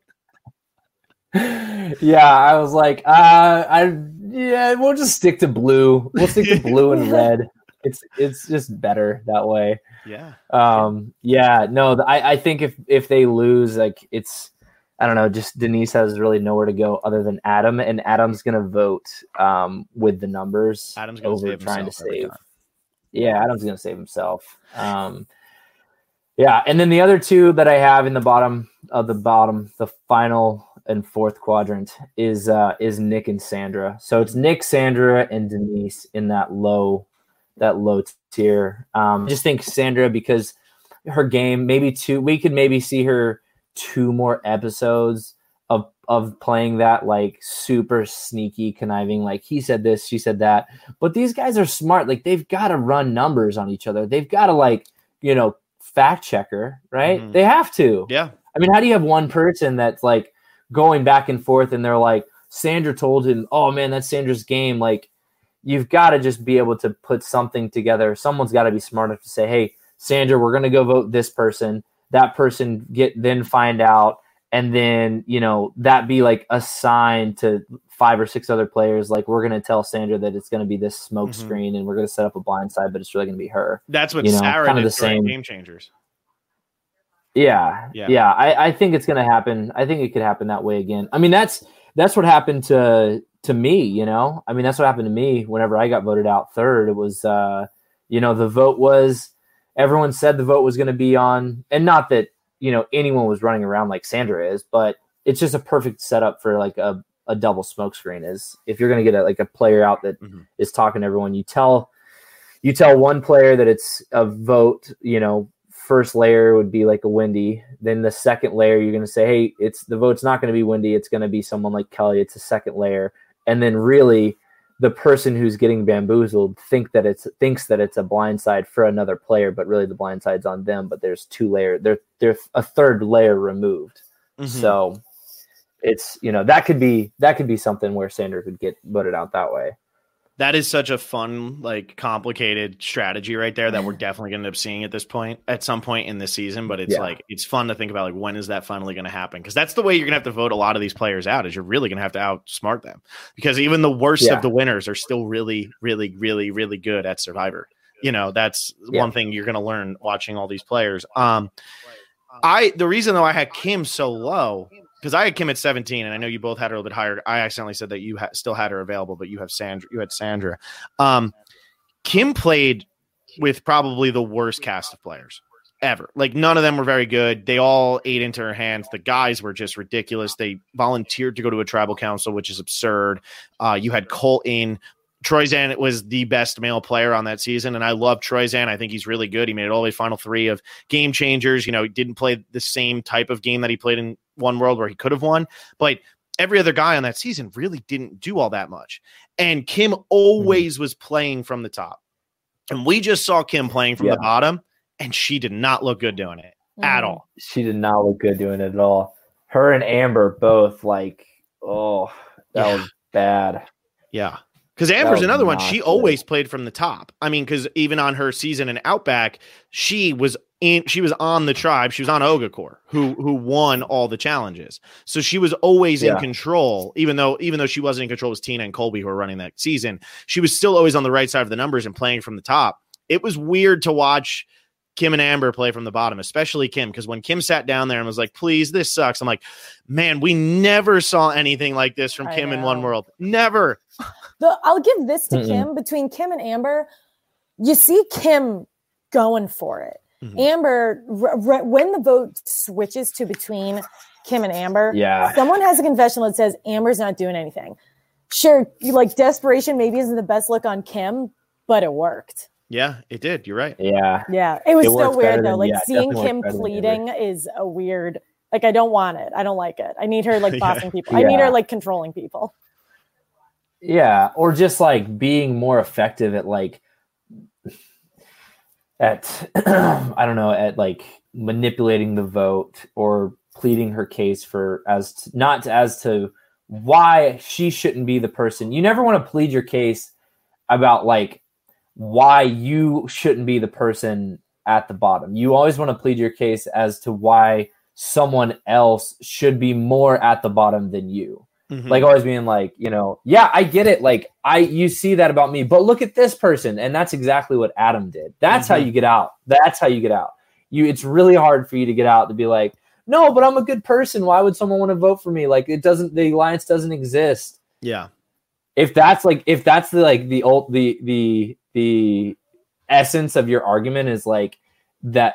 D: Yeah, I was like, uh, I yeah, we'll just stick to blue. We'll stick to blue and red. It's it's just better that way.
C: Yeah.
D: Um. Yeah. No. The, I I think if if they lose, like it's I don't know. Just Denise has really nowhere to go other than Adam, and Adam's gonna vote um with the numbers.
C: Adam's gonna
D: over
C: save
D: trying to
C: himself every
D: save.
C: time.
D: Yeah, Adam's gonna save himself. Um. Yeah, and then the other two that I have in the bottom of the bottom, the final and fourth quadrant is uh, is Nick and Sandra. So it's Nick, Sandra, and Denise in that low that low tier. Um, I just think Sandra, because her game, maybe two, we could maybe see her two more episodes of of playing that like super sneaky, conniving, like he said this, she said that. But these guys are smart. Like they've got to run numbers on each other. They've got to like, you know, fact checker, right? Mm-hmm. They have to.
C: Yeah.
D: I mean, how do you have one person that's like going back and forth and they're like, Sandra told him, oh man, that's Sandra's game. Like you've got to just be able to put something together. Someone's got to be smart enough to say, hey, Sandra, we're going to go vote this person. That person get then find out. And then, you know, that be like a sign to five or six other players. Like we're going to tell Sandra that it's going to be this smoke mm-hmm. screen and we're going to set up a blind side, but it's really going to be her.
C: That's what
D: you know,
C: Sarah
D: kind of
C: did
D: the same
C: Game Changers.
D: Yeah. Yeah. yeah I, I think it's going to happen. I think it could happen that way again. I mean, that's, that's what happened to, to me, you know, I mean, that's what happened to me whenever I got voted out third. It was, uh, you know, the vote was, everyone said the vote was going to be on, and not that, you know, anyone was running around like Sandra is, but it's just a perfect setup for like a, a double smoke screen. Is if you're going to get a, like a player out that mm-hmm. is talking to everyone, you tell, you tell one player that it's a vote, you know, first layer would be like a Wendy. Then the second layer, you're going to say, hey, it's the vote's not going to be Wendy. It's going to be someone like Kelly. It's a second layer. And then really the person who's getting bamboozled think that it's thinks that it's a blindside for another player, but really the blindside's on them. But there's two layers. There, there's a third layer removed. Mm-hmm. So it's, you know, that could be that could be something where Sandra could get voted out that way.
C: That is such a fun, like complicated strategy right there that we're definitely going to end up seeing at this point, at some point in this season. But it's yeah. like, it's fun to think about like, when is that finally going to happen? Because that's the way you're going to have to vote a lot of these players out, is you're really going to have to outsmart them, because even the worst yeah. of the winners are still really, really, really, really good at Survivor. You know, that's yeah. one thing you're going to learn watching all these players. Um, I, the reason though I had Kim so low, because I had Kim at seventeen, and I know you both had her a little bit higher. I accidentally said that you ha- still had her available, but you have Sandra. You had Sandra. Um, Kim played with probably the worst cast of players ever. Like none of them were very good. They all ate into her hands. The guys were just ridiculous. They volunteered to go to a tribal council, which is absurd. Uh, you had Colton. Troyzan was the best male player on that season, and I love Troyzan. I think he's really good. He made it all the way final three of Game Changers. You know, he didn't play the same type of game that he played in One World where he could have won, but every other guy on that season really didn't do all that much. And Kim always mm-hmm. was playing from the top. And we just saw Kim playing from yeah. the bottom, and she did not look good doing it mm-hmm. at all.
D: She did not look good doing it at all. Her and Amber both like, oh, that yeah. was bad.
C: Yeah. Because Amber's another one. She good. always played from the top. I mean, because even on her season in Outback, she was in. She was on the tribe. She was on Ogakor, who who won all the challenges. So she was always yeah. in control. Even though even though she wasn't in control, it was Tina and Colby who were running that season. She was still always on the right side of the numbers and playing from the top. It was weird to watch Kim and Amber play from the bottom, especially Kim, because when Kim sat down there and was like, please, this sucks. I'm like, man, we never saw anything like this from I Kim know. in One World. Never.
E: The, I'll give this to Mm-mm. Kim. Between Kim and Amber, you see Kim going for it. Mm-hmm. Amber, r- r- when the vote switches to between Kim and Amber,
D: yeah.
E: someone has a confessional that says Amber's not doing anything. Sure, you like desperation maybe isn't the best look on Kim, but it worked.
C: Yeah, it did. You're right.
D: Yeah.
E: Yeah. It was
D: it
E: so weird though.
D: Than,
E: like
D: yeah,
E: seeing Kim pleading is a weird, like, I don't want it. I don't like it. I need her like bossing yeah. people. I yeah. need her like controlling people.
D: Yeah. Or just like being more effective at like, at, I don't know, at like manipulating the vote or pleading her case for as, to, not as to why she shouldn't be the person. You never want to plead your case about like, why you shouldn't be the person at the bottom. You always want to plead your case as to why someone else should be more at the bottom than you. Mm-hmm. Like always being like, you know, yeah, I get it. Like I, you see that about me, but look at this person. And that's exactly what Adam did. That's mm-hmm. how you get out. That's how you get out. You, it's really hard for you to get out to be like, no, but I'm a good person. Why would someone want to vote for me? Like it doesn't, the alliance doesn't exist.
C: Yeah.
D: If that's like, if that's the, like the old, the, the, the essence of your argument is like that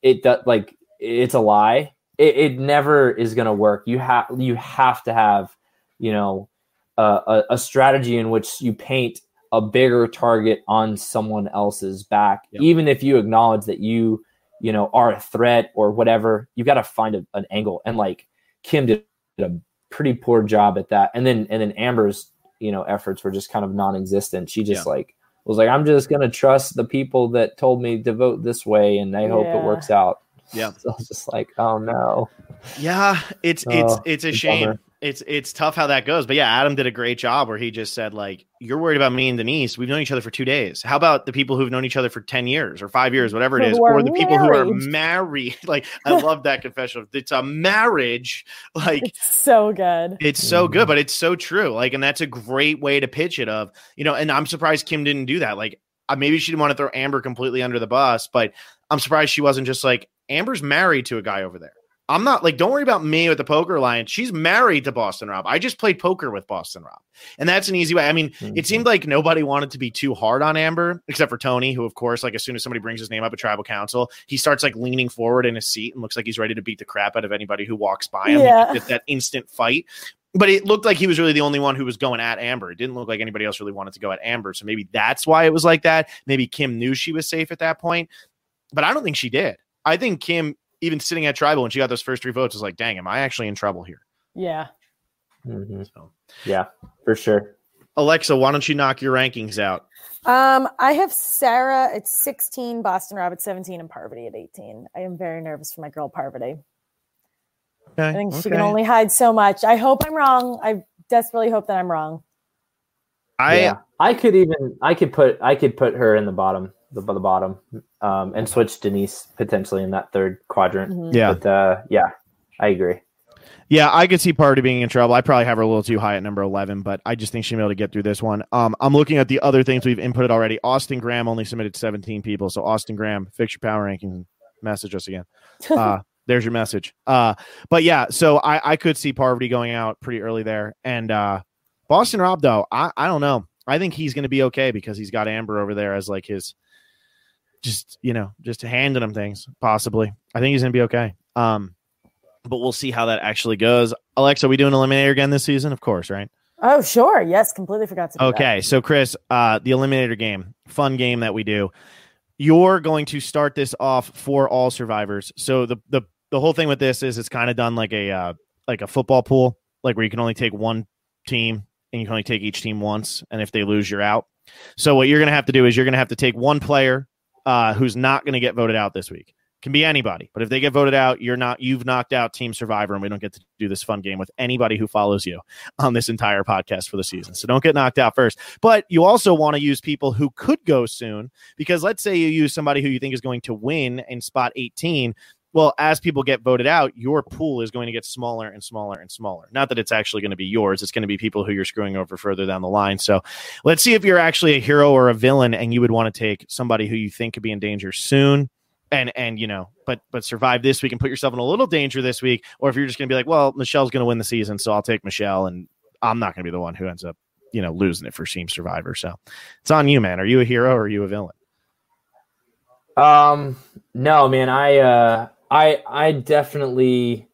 D: it does like it's a lie. It, it never is going to work. You have you have to have, you know, uh, a, a strategy in which you paint a bigger target on someone else's back, yep. even if you acknowledge that you, you know, are a threat or whatever. You got to find a, an angle, and like Kim did a pretty poor job at that. And then and then Amber's, you know, efforts were just kind of non-existent. She just yeah. like was like, I'm just gonna trust the people that told me to vote this way, and I hope yeah. it works out.
C: Yeah.
D: So I was just like, oh no.
C: Yeah, it's it's
D: oh,
C: it's a shame. Bummer. It's it's tough how that goes. But yeah, Adam did a great job where he just said, like, you're worried about me and Denise. We've known each other for two days. How about the people who've known each other for ten years or five years, whatever it is, or the people who are married? Like, I love that confession. It's a marriage. Like,
E: it's so good.
C: It's so good, but it's so true. Like, and that's a great way to pitch it of, you know, and I'm surprised Kim didn't do that. Like, uh, maybe she didn't want to throw Amber completely under the bus, but I'm surprised she wasn't just like, Amber's married to a guy over there. I'm not like, don't worry about me with the Poker Alliance. She's married to Boston Rob. I just played poker with Boston Rob. And that's an easy way. I mean, mm-hmm. it seemed like nobody wanted to be too hard on Amber, except for Tony, who, of course, like as soon as somebody brings his name up at tribal council, he starts like leaning forward in his seat and looks like he's ready to beat the crap out of anybody who walks by him.
E: Yeah.
C: It's that instant fight. But it looked like he was really the only one who was going at Amber. It didn't look like anybody else really wanted to go at Amber. So maybe that's why it was like that. Maybe Kim knew she was safe at that point. But I don't think she did. I think Kim, even sitting at tribal when she got those first three votes, was like, dang, am I actually in trouble here?
E: Yeah.
D: Mm-hmm. So, yeah, for sure.
C: Alexa, why don't you knock your rankings out?
E: Um, I have Sarah at sixteen, Boston Rob at seventeen, and Parvati at eighteen. I am very nervous for my girl Parvati.
C: Okay,
E: I think
C: okay.
E: she can only hide so much. I hope I'm wrong. I desperately hope that I'm wrong.
C: I
D: yeah. I could even I could put I could put her in the bottom. The, the bottom um, and switch Denise potentially in that third quadrant.
E: Mm-hmm.
C: Yeah.
D: But uh, yeah, I agree.
C: Yeah, I could see Party being in trouble. I probably have her a little too high at number eleven, but I just think she'll be able to get through this one. Um, I'm looking at the other things we've inputted already. Austin Graham only submitted seventeen people. So Austin Graham, fix your power rankings and message us again. Uh, there's your message. Uh, but yeah, so I, I could see Parvati going out pretty early there. And uh, Boston Rob, though, I, I don't know. I think he's going to be okay because he's got Amber over there as like his, just, you know, just handing him things, possibly. I think he's going to be okay. Um, but we'll see how that actually goes. Alexa, are we doing Eliminator again this season? Of course, right?
E: Oh, sure. Yes, completely forgot to do
C: Okay,
E: that.
C: so Chris, uh, the Eliminator game, fun game that we do. You're going to start this off for all survivors. So the the the whole thing with this is it's kind of done like a uh, like a football pool, like where you can only take one team and you can only take each team once, and if they lose, you're out. So what you're going to have to do is you're going to have to take one player uh, who's not going to get voted out this week. Can be anybody, but if they get voted out, you're not, you've knocked out Team Survivor, and we don't get to do this fun game with anybody who follows you on this entire podcast for the season. So don't get knocked out first. But you also want to use people who could go soon, because let's say you use somebody who you think is going to win in spot eighteen. Well, as people get voted out, your pool is going to get smaller and smaller and smaller. Not that it's actually going to be yours. It's going to be people who you're screwing over further down the line. So let's see if you're actually a hero or a villain, and you would want to take somebody who you think could be in danger soon. And, and you know, but but survive this week and put yourself in a little danger this week. Or if you're just going to be like, well, Michelle's going to win the season, so I'll take Michelle, and I'm not going to be the one who ends up, you know, losing it for Team Survivor. So it's on you, man. Are you a hero or are you a villain?
D: Um, no, man. I uh, I I definitely.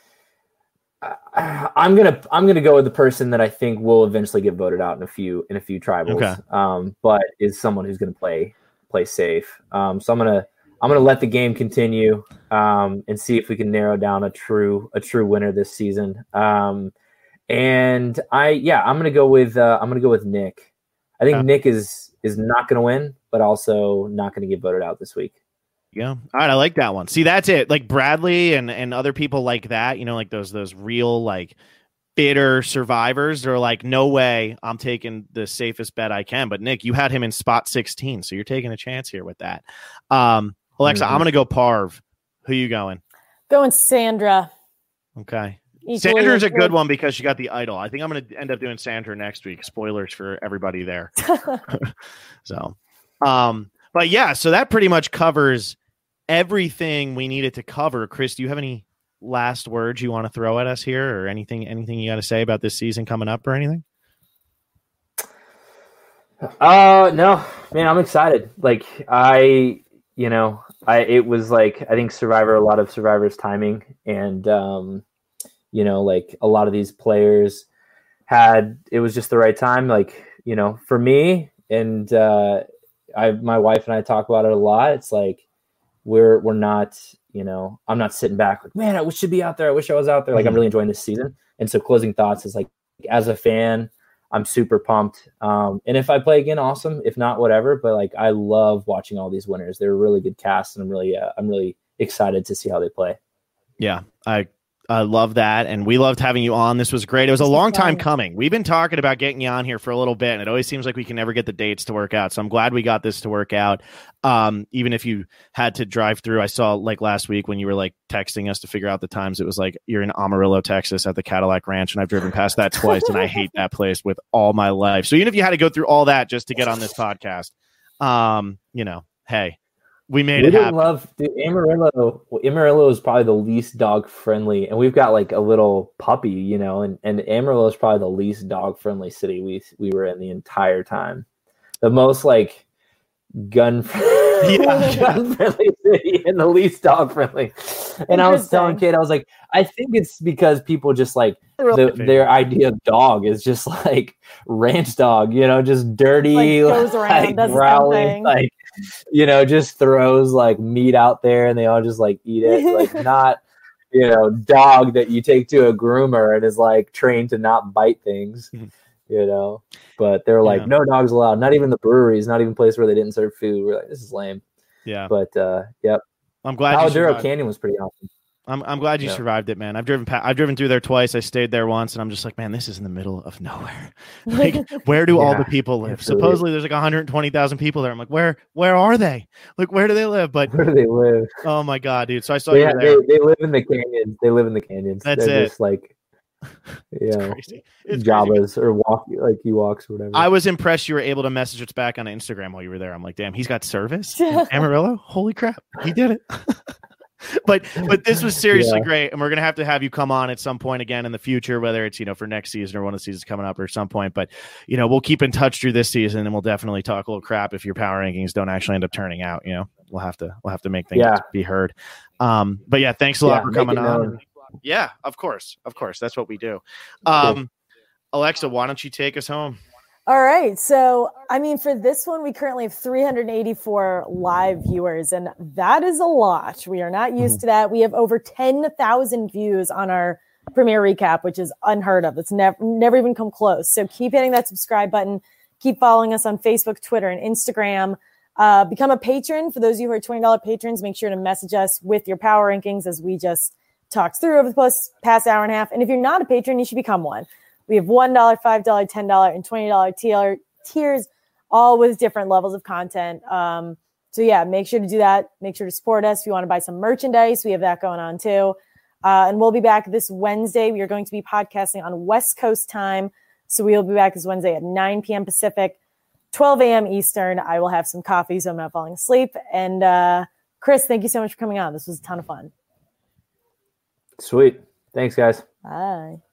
D: I, I'm gonna I'm gonna go with the person that I think will eventually get voted out in a few in a few tribals.
C: Okay.
D: Um, but is someone who's going to play play safe. Um, so I'm gonna. I'm going to let the game continue um, and see if we can narrow down a true a true winner this season. Um, and I yeah, I'm going to go with uh, I'm going to go with Nick. I think
C: yeah.
D: Nick is is not going to win, but also not going to get voted out this week.
C: Yeah. All right, I like that one. See, that's it. Like Bradley and and other people like that, you know, like those those real like bitter survivors are like, no way, I'm taking the safest bet I can. But Nick, you had him in spot sixteen, so you're taking a chance here with that. Um, Alexa, mm-hmm. I'm going to go Parv. Who you going?
E: Going Sandra.
C: Okay.
E: Equally
C: Sandra's a
E: good.
C: good one because she got the idol. I think I'm going to end up doing Sandra next week. Spoilers for everybody there. so, um, but yeah, so that pretty much covers everything we needed to cover. Chris, do you have any last words you want to throw at us here, or anything, anything you got to say about this season coming up or anything?
D: Uh, no, man, I'm excited. Like I, you know, I it was like I think Survivor, a lot of Survivor's timing, and um, you know, like a lot of these players had it was just the right time. Like, you know, for me, and uh, I my wife and I talk about it a lot. It's like we're we're not, you know, I'm not sitting back like, man, I should be out there. I wish I was out there. Like, mm-hmm. I'm really enjoying this season. And so closing thoughts is like, as a fan, I'm super pumped. Um, and if I play again, awesome. If not, whatever. But like, I love watching all these winners. They're a really good cast, and I'm really, uh, I'm really excited to see how they play.
C: Yeah, I I love that, and we loved having you on. This was great. It was a long time coming. We've been talking about getting you on here for a little bit, and it always seems like we can never get the dates to work out. So I'm glad we got this to work out. Um, even if you had to drive through, I saw like last week when you were like texting us to figure out the times. It was like you're in Amarillo, Texas, at the Cadillac Ranch, and I've driven past that twice, and I hate that place with all my life. So even if you had to go through all that just to get on this podcast, um, you know, hey. We made
D: we
C: it happen.
D: Love dude, Amarillo. Well, Amarillo is probably the least dog friendly, and we've got like a little puppy, you know. And, and Amarillo is probably the least dog friendly city we we were in the entire time. The most like gun yeah. gun friendly city and the least dog friendly. And I was telling Kate, I was like, I think it's because people just like the, their idea of dog is just like ranch dog, you know, just dirty,
E: like, goes around,
D: like
E: does
D: growling, like. You know, just throws like meat out there and they all just like eat it. Like not, you know, dog that you take to a groomer and is like trained to not bite things, you know. But they're like, yeah. No dogs allowed. Not even the breweries, not even places where they didn't serve food. We're like, this is lame.
C: Yeah.
D: But uh, yep.
C: I'm glad
D: Paladuro Canyon was pretty awesome.
C: I'm I'm glad you yeah. survived it, man. I've driven pa- I've driven through there twice. I stayed there once, and I'm just like, man, this is in the middle of nowhere. Like, where do yeah, all the people live? Supposedly, there's like one hundred twenty thousand people there. I'm like, where where are they? Like, where do they live? But
D: where do they live?
C: Oh my god, dude! So I saw
D: yeah,
C: you there.
D: They, they live in the canyons. They live in the canyons.
C: That's
D: They're
C: it.
D: Just like
C: it's yeah, crazy. It's
D: Jabas crazy. Or walk like Ewoks or whatever.
C: I was impressed you were able to message us back on Instagram while you were there. I'm like, damn, he's got service in Amarillo. Holy crap, he did it. but but this was seriously yeah. great, and we're gonna have to have you come on at some point again in the future, whether it's, you know, for next season or one of the seasons coming up or some point. But, you know, we'll keep in touch through this season, and we'll definitely talk a little crap if your power rankings don't actually end up turning out. You know, we'll have to we'll have to make things
D: yeah.
C: be heard. Um, but yeah, thanks a lot
D: yeah,
C: for coming on. Yeah, of course, of course, that's what we do. Um, Alexa, why don't you take us home?
E: All right. So, I mean, for this one, we currently have three hundred eighty-four live viewers, and that is a lot. We are not used mm-hmm. to that. We have over ten thousand views on our premiere recap, which is unheard of. It's never, never even come close. So keep hitting that subscribe button. Keep following us on Facebook, Twitter, and Instagram. Uh, become a patron. For those of you who are twenty dollars patrons, make sure to message us with your power rankings as we just talked through over the past hour and a half. And if you're not a patron, you should become one. We have one dollar, five dollars, ten dollars, and twenty dollars tier, tiers, all with different levels of content. Um, so, yeah, make sure to do that. Make sure to support us. If you want to buy some merchandise, we have that going on too. Uh, and we'll be back this Wednesday. We are going to be podcasting on West Coast time. So we will be back this Wednesday at nine p.m. Pacific, twelve a.m. Eastern. I will have some coffee so I'm not falling asleep. And uh, Chris, thank you so much for coming on. This was a ton of fun.
D: Sweet. Thanks, guys.
E: Bye.